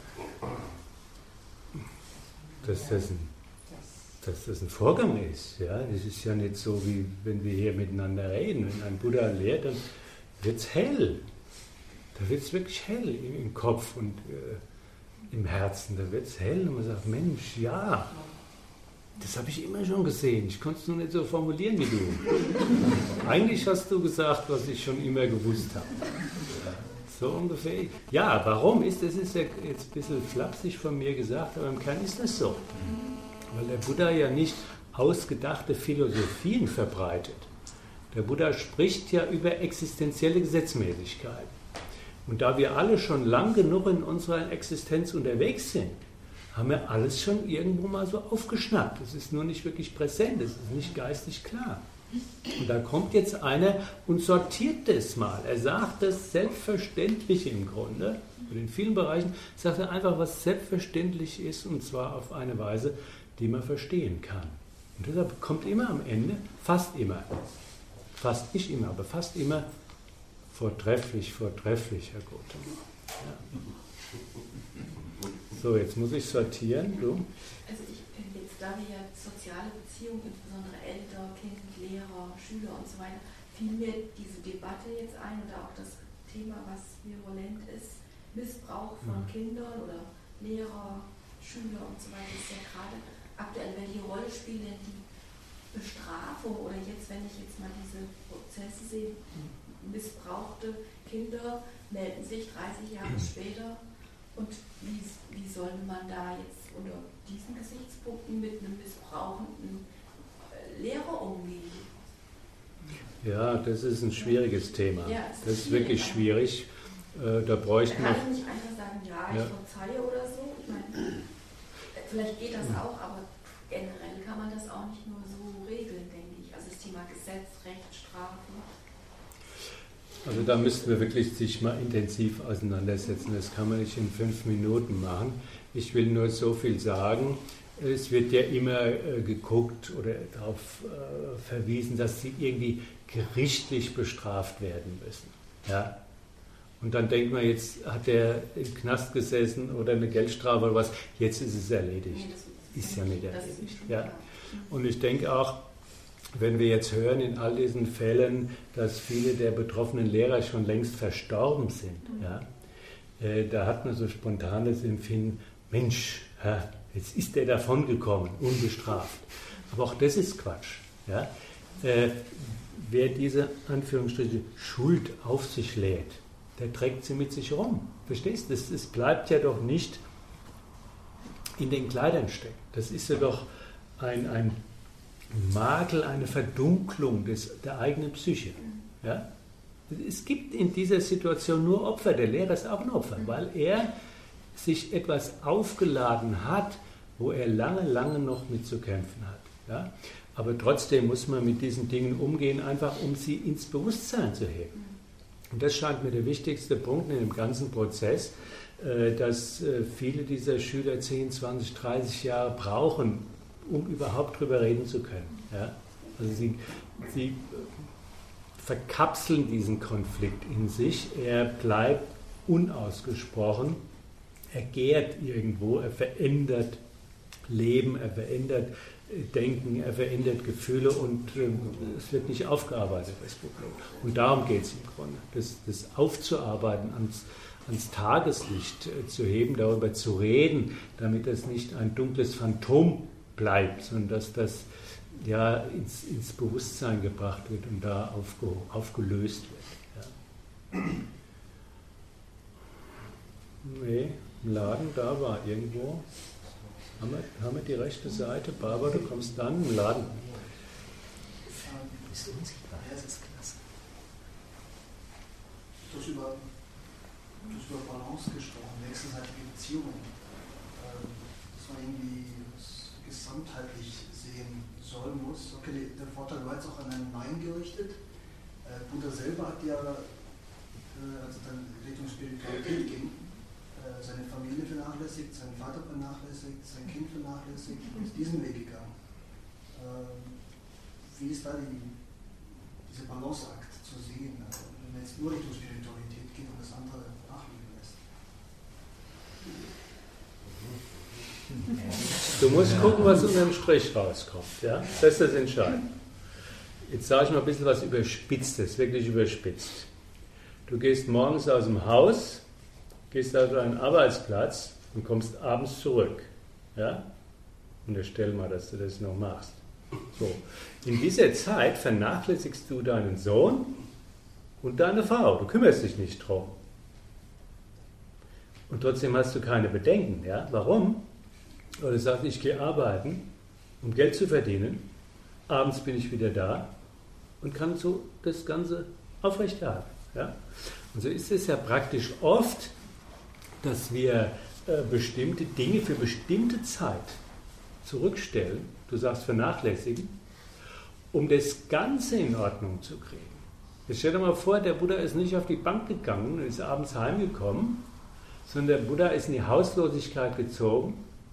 dass das ein, dass das ein Vorgang ist. Ja. Das ist ja nicht so, wie wenn wir hier miteinander reden. Wenn ein Buddha lehrt, dann wird es hell. da wird es wirklich hell im, im Kopf und äh, im Herzen, da wird es hell und man sagt, Mensch, ja, das habe ich immer schon gesehen, ich konnte es nur nicht so formulieren wie du. Eigentlich hast du gesagt, was ich schon immer gewusst habe. So ungefähr. Ja, warum ist das? Ist ja jetzt ein bisschen flapsig von mir gesagt, aber im Kern ist das so. Weil der Buddha ja nicht ausgedachte Philosophien verbreitet. Der Buddha spricht ja über existenzielle Gesetzmäßigkeiten. Und da wir alle schon lang genug in unserer Existenz unterwegs sind, haben wir alles schon irgendwo mal so aufgeschnappt. Es ist nur nicht wirklich präsent, es ist nicht geistig klar. Und da kommt jetzt einer und sortiert das mal. Er sagt das Selbstverständliche im Grunde, und in vielen Bereichen sagt er einfach, was selbstverständlich ist, und zwar auf eine Weise, die man verstehen kann. Und deshalb kommt immer am Ende, fast immer, fast nicht immer, aber fast immer, vortrefflich, vortrefflich, Herr Gautam. Ja. So, jetzt muss ich sortieren. Du? Also ich finde jetzt, da wir ja soziale Beziehungen, insbesondere Eltern, Kind, Lehrer, Schüler und so weiter, fiel mir diese Debatte jetzt ein oder auch das Thema, was virulent ist, Missbrauch von mhm. Kindern oder Lehrer, Schüler und so weiter, ist ja gerade aktuell, welche Rolle spielen denn die Bestrafung oder jetzt, wenn ich jetzt mal diese Prozesse sehe, missbrauchte Kinder melden sich dreißig Jahre später und wie, wie soll man da jetzt unter diesen Gesichtspunkten mit einem missbrauchenden Lehrer umgehen? Ja, das ist ein schwieriges Thema. Ja, das ist wirklich schwierig. Äh, da bräuchten wir. Da kann ich nicht einfach sagen, ja, ich ja. verzeihe oder so. Ich meine, vielleicht geht das auch, aber generell kann man das auch nicht nur so regeln, denke ich. Also das Thema Gesetz, Recht, Strafe. Also da müssten wir wirklich sich mal intensiv auseinandersetzen. Das kann man nicht in fünf Minuten machen. Ich will nur so viel sagen. Es wird ja immer äh, geguckt oder darauf äh, verwiesen, dass sie irgendwie gerichtlich bestraft werden müssen. Ja? Und dann denkt man, jetzt hat er im Knast gesessen oder eine Geldstrafe oder was, jetzt ist es erledigt. Nee, das ist, ist ja nicht erledigt. Ja. Und ich denke auch, wenn wir jetzt hören in all diesen Fällen, dass viele der betroffenen Lehrer schon längst verstorben sind, mhm. ja, äh, da hat man so spontan das Empfinden, Mensch, ja, jetzt ist der davongekommen, unbestraft. Aber auch das ist Quatsch. Ja. Äh, wer diese Anführungsstriche Schuld auf sich lädt, der trägt sie mit sich rum. Verstehst du? Es, es bleibt ja doch nicht in den Kleidern stecken. Das ist ja doch ein, ein Makel, eine Verdunklung des, der eigenen Psyche. Ja? Es gibt in dieser Situation nur Opfer. Der Lehrer ist auch ein Opfer, weil er sich etwas aufgeladen hat, wo er lange, lange noch mit zu kämpfen hat. Ja? Aber trotzdem muss man mit diesen Dingen umgehen, einfach um sie ins Bewusstsein zu heben. Und das scheint mir der wichtigste Punkt in dem ganzen Prozess, dass viele dieser Schüler zehn, zwanzig, dreißig Jahre brauchen, um überhaupt drüber reden zu können. Ja? Also sie, sie verkapseln diesen Konflikt in sich, er bleibt unausgesprochen, er gärt irgendwo, er verändert Leben, er verändert Denken, er verändert Gefühle und äh, es wird nicht aufgearbeitet, das Problem. Und darum geht es im Grunde, das, das aufzuarbeiten, ans, ans Tageslicht äh, zu heben, darüber zu reden, damit das nicht ein dunkles Phantom bleibt, sondern dass das ja ins, ins Bewusstsein gebracht wird und da aufge, aufgelöst wird. Ja. Nee, im Laden, da war irgendwo. Haben wir, haben wir die rechte Seite? Barbara, du kommst dann im Laden. Bist du unsichtbar? Das ist klasse. Du hast über, du hast über Balance gesprochen, wechselseitige Beziehungen. Dass man irgendwie das gesamtheitlich sehen soll, muss. Okay, der Vorteil war jetzt auch an einen Nein gerichtet. Buddha selber hat ja, als es dann Richtung Spiritualität ging, seine Familie vernachlässigt, seinen Vater vernachlässigt, sein Kind vernachlässigt und ist diesen Weg gegangen. Wie ist da die, dieser Balanceakt zu sehen, also wenn man jetzt nur Richtung Spiritualität geht und das andere nachliegen lässt? Du musst gucken, was unter dem Strich rauskommt. Ja? Das ist das Entscheidende. Jetzt sage ich mal ein bisschen was Überspitztes, wirklich überspitzt. Du gehst morgens aus dem Haus, gehst auf deinen Arbeitsplatz und kommst abends zurück. Ja? Unterstell mal, dass du das noch machst. So. In dieser Zeit vernachlässigst du deinen Sohn und deine Frau. Du kümmerst dich nicht drum. Und trotzdem hast du keine Bedenken. Ja? Warum? Weil du sagst, ich gehe arbeiten, um Geld zu verdienen. Abends bin ich wieder da und kann so das Ganze aufrechterhalten. Ja? Und so ist es ja praktisch oft, dass wir äh, bestimmte Dinge für bestimmte Zeit zurückstellen, du sagst vernachlässigen, um das Ganze in Ordnung zu kriegen. Jetzt stell dir mal vor, der Buddha ist nicht auf die Bank gegangen und ist abends heimgekommen, sondern der Buddha ist in die Hauslosigkeit gezogen,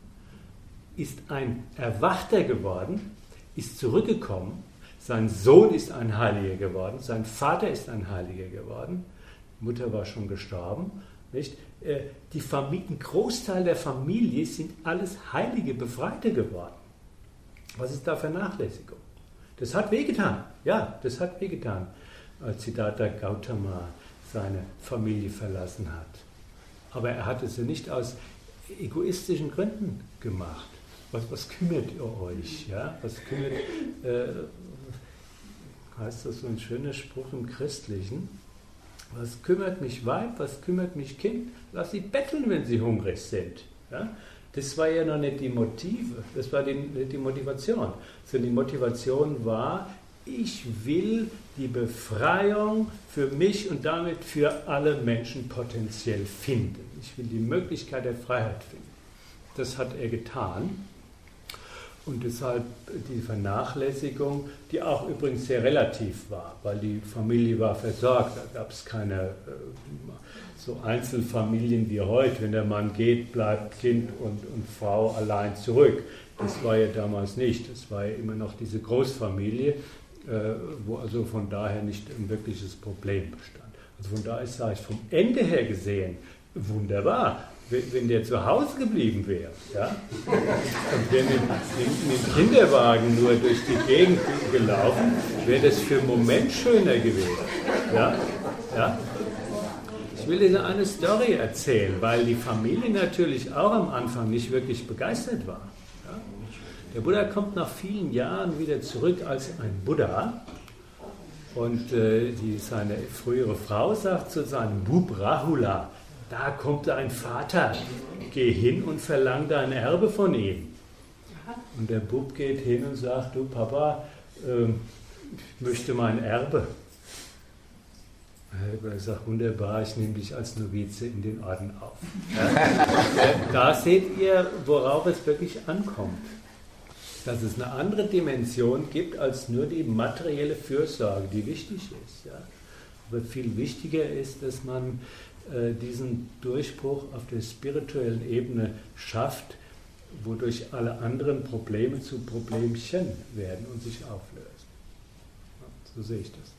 ist ein Erwachter geworden, ist zurückgekommen, sein Sohn ist ein Heiliger geworden, sein Vater ist ein Heiliger geworden, die Mutter war schon gestorben, nicht? Die Familie, ein Großteil der Familie sind alles heilige Befreite geworden. Was ist da Vernachlässigung? Das hat wehgetan, ja, das hat wehgetan, als Siddhartha Gautama seine Familie verlassen hat. Aber er hat es ja nicht aus egoistischen Gründen gemacht. Was, was kümmert ihr euch? Ja? Was kümmert, äh, heißt das so ein schöner Spruch im Christlichen? Was kümmert mich Weib, was kümmert mich Kind? Lass sie betteln, wenn sie hungrig sind. Ja? Das war ja noch nicht die Motive, das war die, die Motivation. Sondern die Motivation war, ich will die Befreiung für mich und damit für alle Menschen potenziell finden. Ich will die Möglichkeit der Freiheit finden. Das hat er getan. Und deshalb die Vernachlässigung, die auch übrigens sehr relativ war, weil die Familie war versorgt. Da gab es keine äh, so Einzelfamilien wie heute. Wenn der Mann geht, bleibt Kind und, und Frau allein zurück. Das war ja damals nicht. Das war ja immer noch diese Großfamilie, äh, wo also von daher nicht ein wirkliches Problem bestand. Also von daher sage ich vom Ende her gesehen, wunderbar. Wenn der zu Hause geblieben wäre, ja, und wäre mit, mit, mit dem Kinderwagen nur durch die Gegend gelaufen, wäre das für einen Moment schöner gewesen. Ja, ja. Ich will dir eine Story erzählen, weil die Familie natürlich auch am Anfang nicht wirklich begeistert war. Ja. Der Buddha kommt nach vielen Jahren wieder zurück als ein Buddha und äh, die, seine frühere Frau sagt zu seinem Bub Rahula, da kommt ein Vater, geh hin und verlang dein Erbe von ihm. Und der Bub geht hin und sagt, du Papa, äh, ich möchte mein Erbe. Er sagt, wunderbar, ich nehme dich als Novize in den Orden auf. Ja? Da seht ihr, worauf es wirklich ankommt. Dass es eine andere Dimension gibt als nur die materielle Fürsorge, die wichtig ist. Ja? Aber viel wichtiger ist, dass man diesen Durchbruch auf der spirituellen Ebene schafft, wodurch alle anderen Probleme zu Problemchen werden und sich auflösen. So sehe ich das.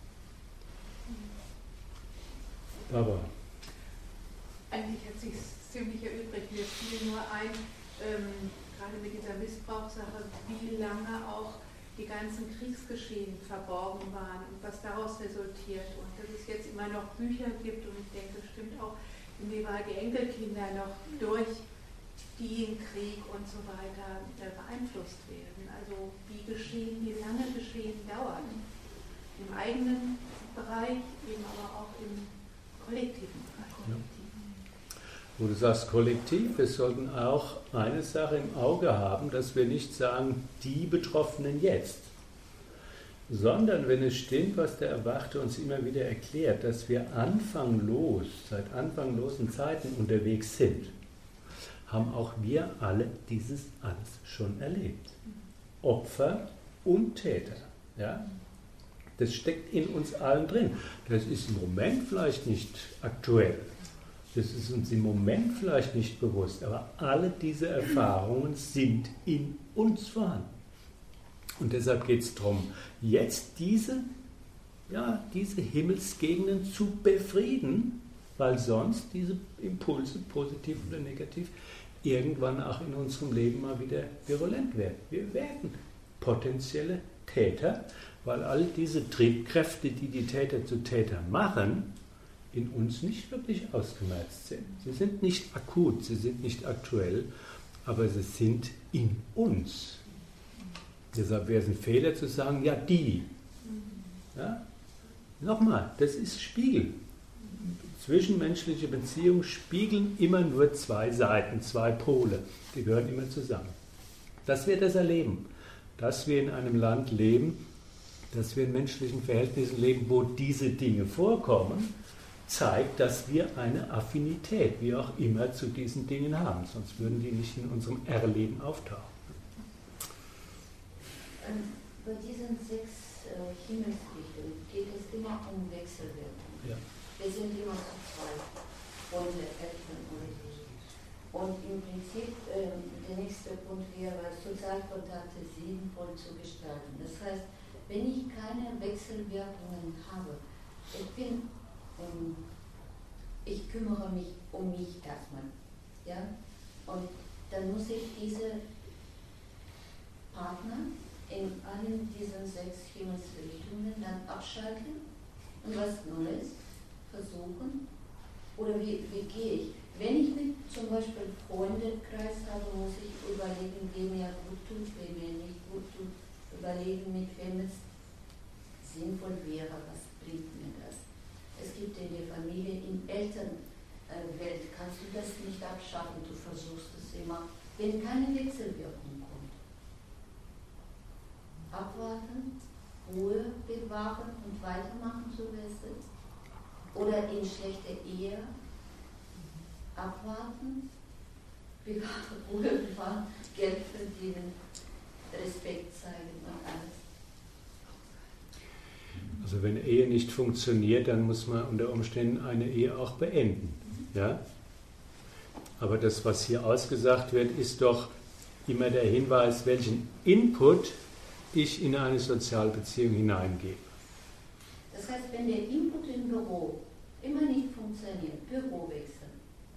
Aber eigentlich hat sich ziemlich erübrigt. Mir fiel nur ein, ähm, gerade mit dieser Missbrauchssache, wie lange auch die ganzen Kriegsgeschehen verborgen waren und was daraus resultiert. Und dass es jetzt immer noch Bücher gibt und ich denke, es stimmt auch, inwieweit die Enkelkinder noch durch den Krieg und so weiter beeinflusst werden. Also wie Geschehen, wie lange Geschehen dauert. Im eigenen Bereich, eben aber auch im kollektiven Bereich. Ja. Wo du sagst kollektiv, wir sollten auch eine Sache im Auge haben, dass wir nicht sagen, die Betroffenen jetzt, sondern wenn es stimmt, was der Erwachte uns immer wieder erklärt, dass wir anfanglos, seit anfanglosen Zeiten unterwegs sind, haben auch wir alle dieses alles schon erlebt. Opfer und Täter. Ja? Das steckt in uns allen drin. Das ist im Moment vielleicht nicht aktuell. Das ist uns im Moment vielleicht nicht bewusst, aber alle diese Erfahrungen sind in uns vorhanden. Und deshalb geht es darum, jetzt diese, ja, diese Himmelsgegenden zu befrieden, weil sonst diese Impulse, positiv oder negativ, irgendwann auch in unserem Leben mal wieder virulent werden. Wir werden potenzielle Täter, weil all diese Triebkräfte, die die Täter zu Tätern machen, in uns nicht wirklich ausgemerzt sind. Sie sind nicht akut, sie sind nicht aktuell, aber sie sind in uns. Deshalb wäre es ein Fehler zu sagen, ja, die. Ja? Nochmal, das ist Spiegel. Zwischenmenschliche Beziehungen spiegeln immer nur zwei Seiten, zwei Pole. Die gehören immer zusammen. Dass wir das erleben, dass wir in einem Land leben, dass wir in menschlichen Verhältnissen leben, wo diese Dinge vorkommen, zeigt, dass wir eine Affinität, wie auch immer, zu diesen Dingen haben. Sonst würden die nicht in unserem Erleben auftauchen. Bei diesen sechs äh, Himmelsrichtungen geht es immer um Wechselwirkung. Ja. Wir sind immer zu zweit, Freunde, Eltern oder ich. Und im Prinzip, äh, der nächste Punkt wäre, Sozialkontakte sinnvoll zu gestalten. Das heißt, wenn ich keine Wechselwirkungen habe, ich bin, ähm, ich kümmere mich um mich erstmal, ja, und dann muss ich diese Partner in allen diesen sechs Himmelsrichtungen dann abschalten und was Neues versuchen. Oder wie, wie gehe ich? Wenn ich mit zum Beispiel Freundekreis habe, muss ich überlegen, wem mir gut tut, wem mir nicht gut tut. Überlegen, mit wem es sinnvoll wäre, was bringt mir das. Es gibt in der Familie, in Elternwelt kannst du das nicht abschaffen, du versuchst es immer, wenn keine Wechselwirkung kommt. Abwarten, Ruhe bewahren und weitermachen, so wie es ist. Oder in schlechter Ehe abwarten, bewahren, Ruhe bewahren, Geld verdienen, Respekt zeigen und alles. Also wenn Ehe nicht funktioniert, dann muss man unter Umständen eine Ehe auch beenden. Ja? Aber das, was hier ausgesagt wird, ist doch immer der Hinweis, welchen Input ich in eine Sozialbeziehung hineingebe. Das heißt, wenn der Input im Büro immer nicht funktioniert, Büro wechseln.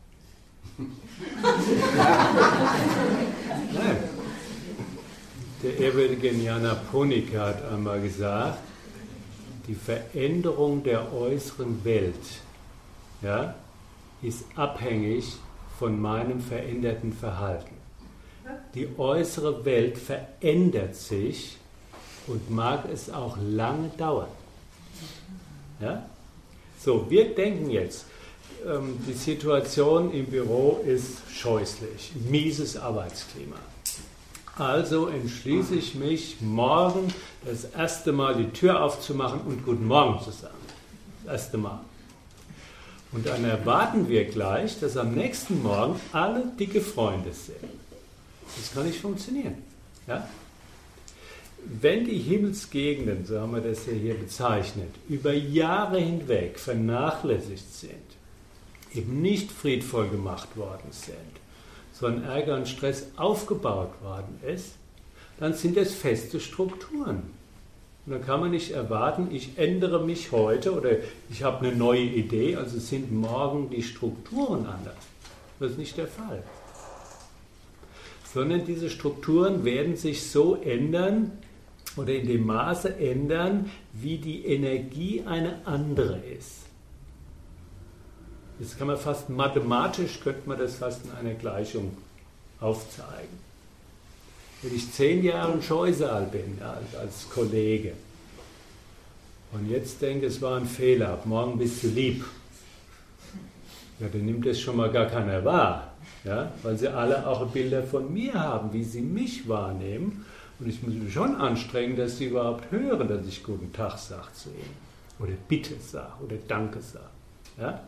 Nein. Der ehrwürdige Jana Ponika hat einmal gesagt, die Veränderung der äußeren Welt, ja, ist abhängig von meinem veränderten Verhalten. Die äußere Welt verändert sich und mag es auch lange dauern. Ja? So, wir denken jetzt, ähm, die Situation im Büro ist scheußlich, mieses Arbeitsklima. Also entschließe ich mich, morgen das erste Mal die Tür aufzumachen und Guten Morgen zu sagen. Das erste Mal. Und dann erwarten wir gleich, dass am nächsten Morgen alle dicke Freunde sind. Das kann nicht funktionieren. Ja? Wenn die Himmelsgegenden, so haben wir das ja hier bezeichnet, über Jahre hinweg vernachlässigt sind, eben nicht friedvoll gemacht worden sind, sondern Ärger und Stress aufgebaut worden ist, dann sind es feste Strukturen. Und dann kann man nicht erwarten, ich ändere mich heute oder ich habe eine neue Idee, also sind morgen die Strukturen anders. Das ist nicht der Fall. Sondern diese Strukturen werden sich so ändern oder in dem Maße ändern, wie die Energie eine andere ist. Das kann man fast mathematisch, könnte man das fast in einer Gleichung aufzeigen. Wenn ich zehn Jahre ein Scheusal bin, ja, als Kollege, und jetzt denke, es war ein Fehler, ab morgen bist du lieb, ja, dann nimmt das schon mal gar keiner wahr, ja, weil sie alle auch Bilder von mir haben, wie sie mich wahrnehmen, und ich muss mich schon anstrengen, dass sie überhaupt hören, dass ich Guten Tag sage zu ihnen, oder Bitte sage, oder Danke sage, ja.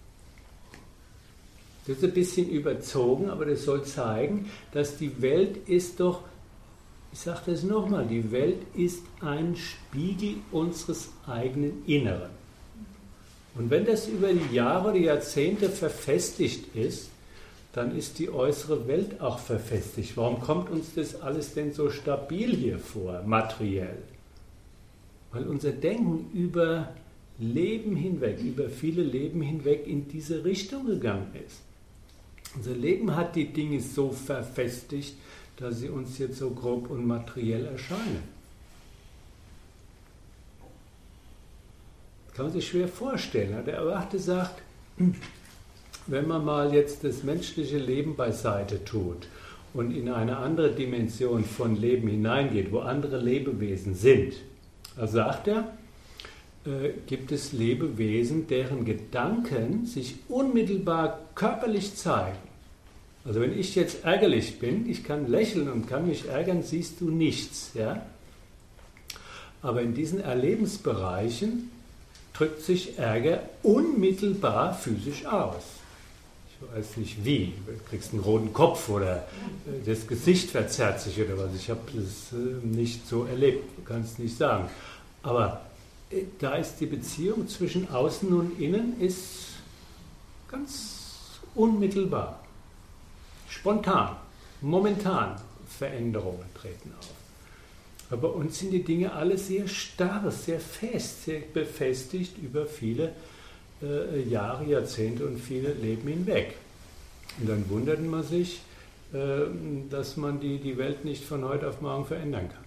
Das ist ein bisschen überzogen, aber das soll zeigen, dass die Welt ist doch, ich sage das nochmal, die Welt ist ein Spiegel unseres eigenen Inneren. Und wenn das über die Jahre oder Jahrzehnte verfestigt ist, dann ist die äußere Welt auch verfestigt. Warum kommt uns das alles denn so stabil hier vor, materiell? Weil unser Denken über Leben hinweg, über viele Leben hinweg in diese Richtung gegangen ist. Unser Leben hat die Dinge so verfestigt, dass sie uns jetzt so grob und materiell erscheinen. Kann man sich schwer vorstellen. Der Erwachte sagt, wenn man mal jetzt das menschliche Leben beiseite tut und in eine andere Dimension von Leben hineingeht, wo andere Lebewesen sind, also sagt er, äh, gibt es Lebewesen, deren Gedanken sich unmittelbar körperlich zeigen. Also wenn ich jetzt ärgerlich bin, ich kann lächeln und kann mich ärgern, siehst du nichts. Ja? Aber in diesen Erlebensbereichen drückt sich Ärger unmittelbar physisch aus. Ich weiß nicht wie, du kriegst einen roten Kopf oder das Gesicht verzerrt sich oder was. Ich habe das nicht so erlebt, du kannst nicht sagen. Aber da ist die Beziehung zwischen Außen und Innen ist ganz unmittelbar, spontan, momentan Veränderungen treten auf. Aber bei uns sind die Dinge alle sehr starr, sehr fest, sehr befestigt über viele äh, Jahre, Jahrzehnte und viele Leben hinweg. Und dann wundert man sich, äh, dass man die, die Welt nicht von heute auf morgen verändern kann.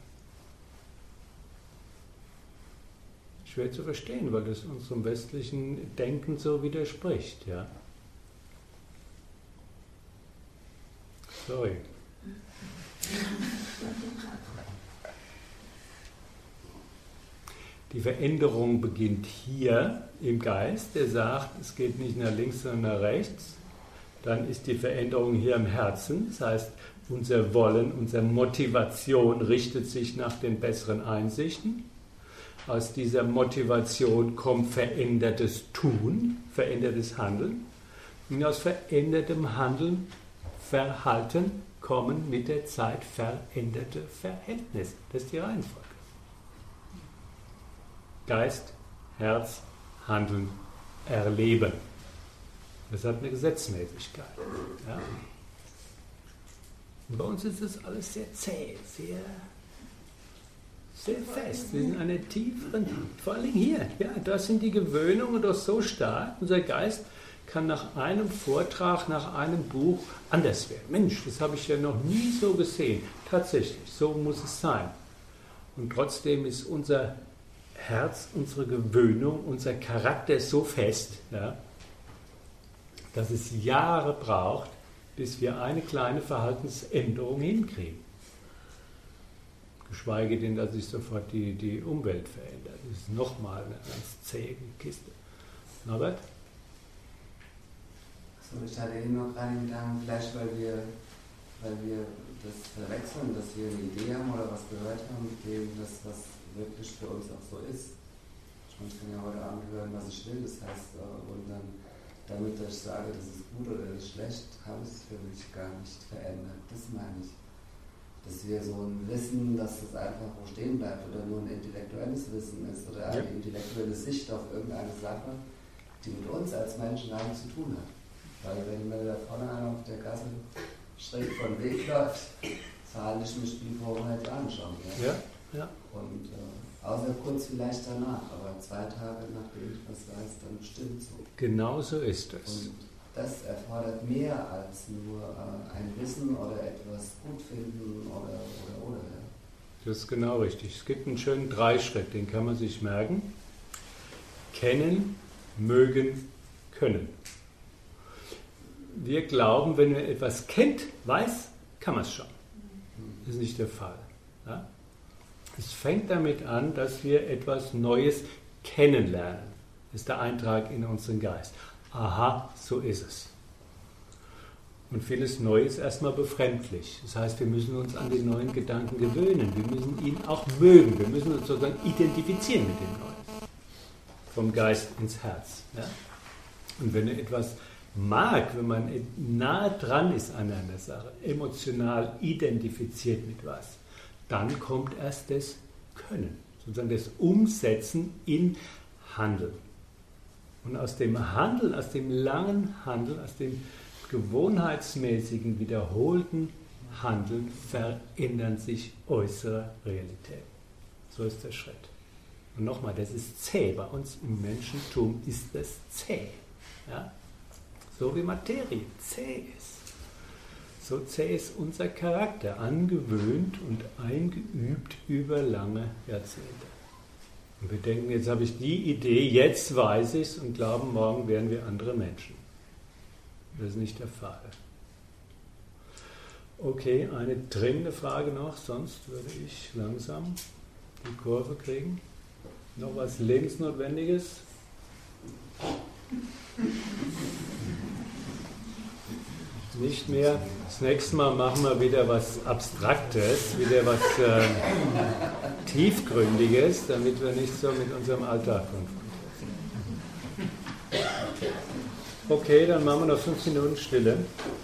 Schwer zu verstehen, weil das unserem westlichen Denken so widerspricht. Ja? Sorry. Die Veränderung beginnt hier im Geist, der sagt, es geht nicht nach links, sondern nach rechts. Dann ist die Veränderung hier im Herzen, das heißt, unser Wollen, unsere Motivation richtet sich nach den besseren Einsichten. Aus dieser Motivation kommt verändertes Tun, verändertes Handeln. Und aus verändertem Handeln, Verhalten kommen mit der Zeit veränderte Verhältnisse. Das ist die Reihenfolge. Geist, Herz, Handeln, Erleben. Das hat eine Gesetzmäßigkeit. Ja? Und bei uns ist das alles sehr zäh, sehr, sehr fest. Wir sind in einer tieferen, vor allem hier, ja, da sind die Gewöhnungen doch so stark. Unser Geist kann nach einem Vortrag, nach einem Buch anders werden. Mensch, das habe ich ja noch nie so gesehen. Tatsächlich, so muss es sein. Und trotzdem ist unser Herz, unsere Gewöhnung, unser Charakter so fest, ja, dass es Jahre braucht, bis wir eine kleine Verhaltensänderung hinkriegen. Geschweige denn, dass sich sofort die, die Umwelt verändert. Das ist nochmal eine ganz zähe Kiste. Norbert? So, ich hatte eben noch gerade den Gedanken, vielleicht weil wir, weil wir das verwechseln, dass wir eine Idee haben oder was gehört haben, mit dem, das, was wirklich für uns auch so ist. Ich kann ja heute Abend hören, was ich will, das heißt, und dann, damit ich sage, das ist gut oder das ist schlecht, habe ich es für mich gar nicht verändert. Das meine ich. Dass wir so ein Wissen, dass das einfach wo stehen bleibt oder nur ein intellektuelles Wissen ist oder eine ja. intellektuelle Sicht auf irgendeine Sache, die mit uns als Menschen gar nichts zu tun hat. Weil wenn mir da vorne einer auf der Gasse schräg von Weg läuft, zahle ich mich wie vor hundert Jahren schon. Ja? Ja, ja. Und äh, außer kurz vielleicht danach, aber zwei Tage nachdem ich was weiß, dann bestimmt so. Genau so ist es. Und das erfordert mehr als nur äh, ein Wissen oder etwas gut finden oder oder oder. Ja. Das ist genau richtig. Es gibt einen schönen Dreischritt, den kann man sich merken. Kennen, mögen, können. Wir glauben, wenn man etwas kennt, weiß, kann man es schon. Das ist nicht der Fall. Ja? Es fängt damit an, dass wir etwas Neues kennenlernen. Das ist der Eintrag in unseren Geist. Aha, so ist es. Und vieles Neues ist erstmal befremdlich. Das heißt, wir müssen uns an den neuen Gedanken gewöhnen. Wir müssen ihn auch mögen. Wir müssen uns sozusagen identifizieren mit dem Neuen. Vom Geist ins Herz. Ja? Und wenn er etwas mag, wenn man nahe dran ist an einer Sache, emotional identifiziert mit was, dann kommt erst das Können, sozusagen das Umsetzen in Handeln. Und aus dem Handeln, aus dem langen Handeln, aus dem gewohnheitsmäßigen, wiederholten Handeln verändern sich äußere Realitäten. So ist der Schritt. Und nochmal, das ist zäh. Bei uns im Menschentum ist das zäh. Ja? So wie Materie zäh ist. So zäh ist unser Charakter, angewöhnt und eingeübt über lange Jahrzehnte. Und wir denken, jetzt habe ich die Idee, jetzt weiß ich es und glauben, morgen wären wir andere Menschen. Das ist nicht der Fall. Okay, eine dringende Frage noch, sonst würde ich langsam die Kurve kriegen. Noch was Lebensnotwendiges? Nicht mehr. Das nächste Mal machen wir wieder was Abstraktes, wieder was äh, Tiefgründiges, damit wir nicht so mit unserem Alltag konfrontiert sind. Okay, dann machen wir noch fünf Minuten Stille.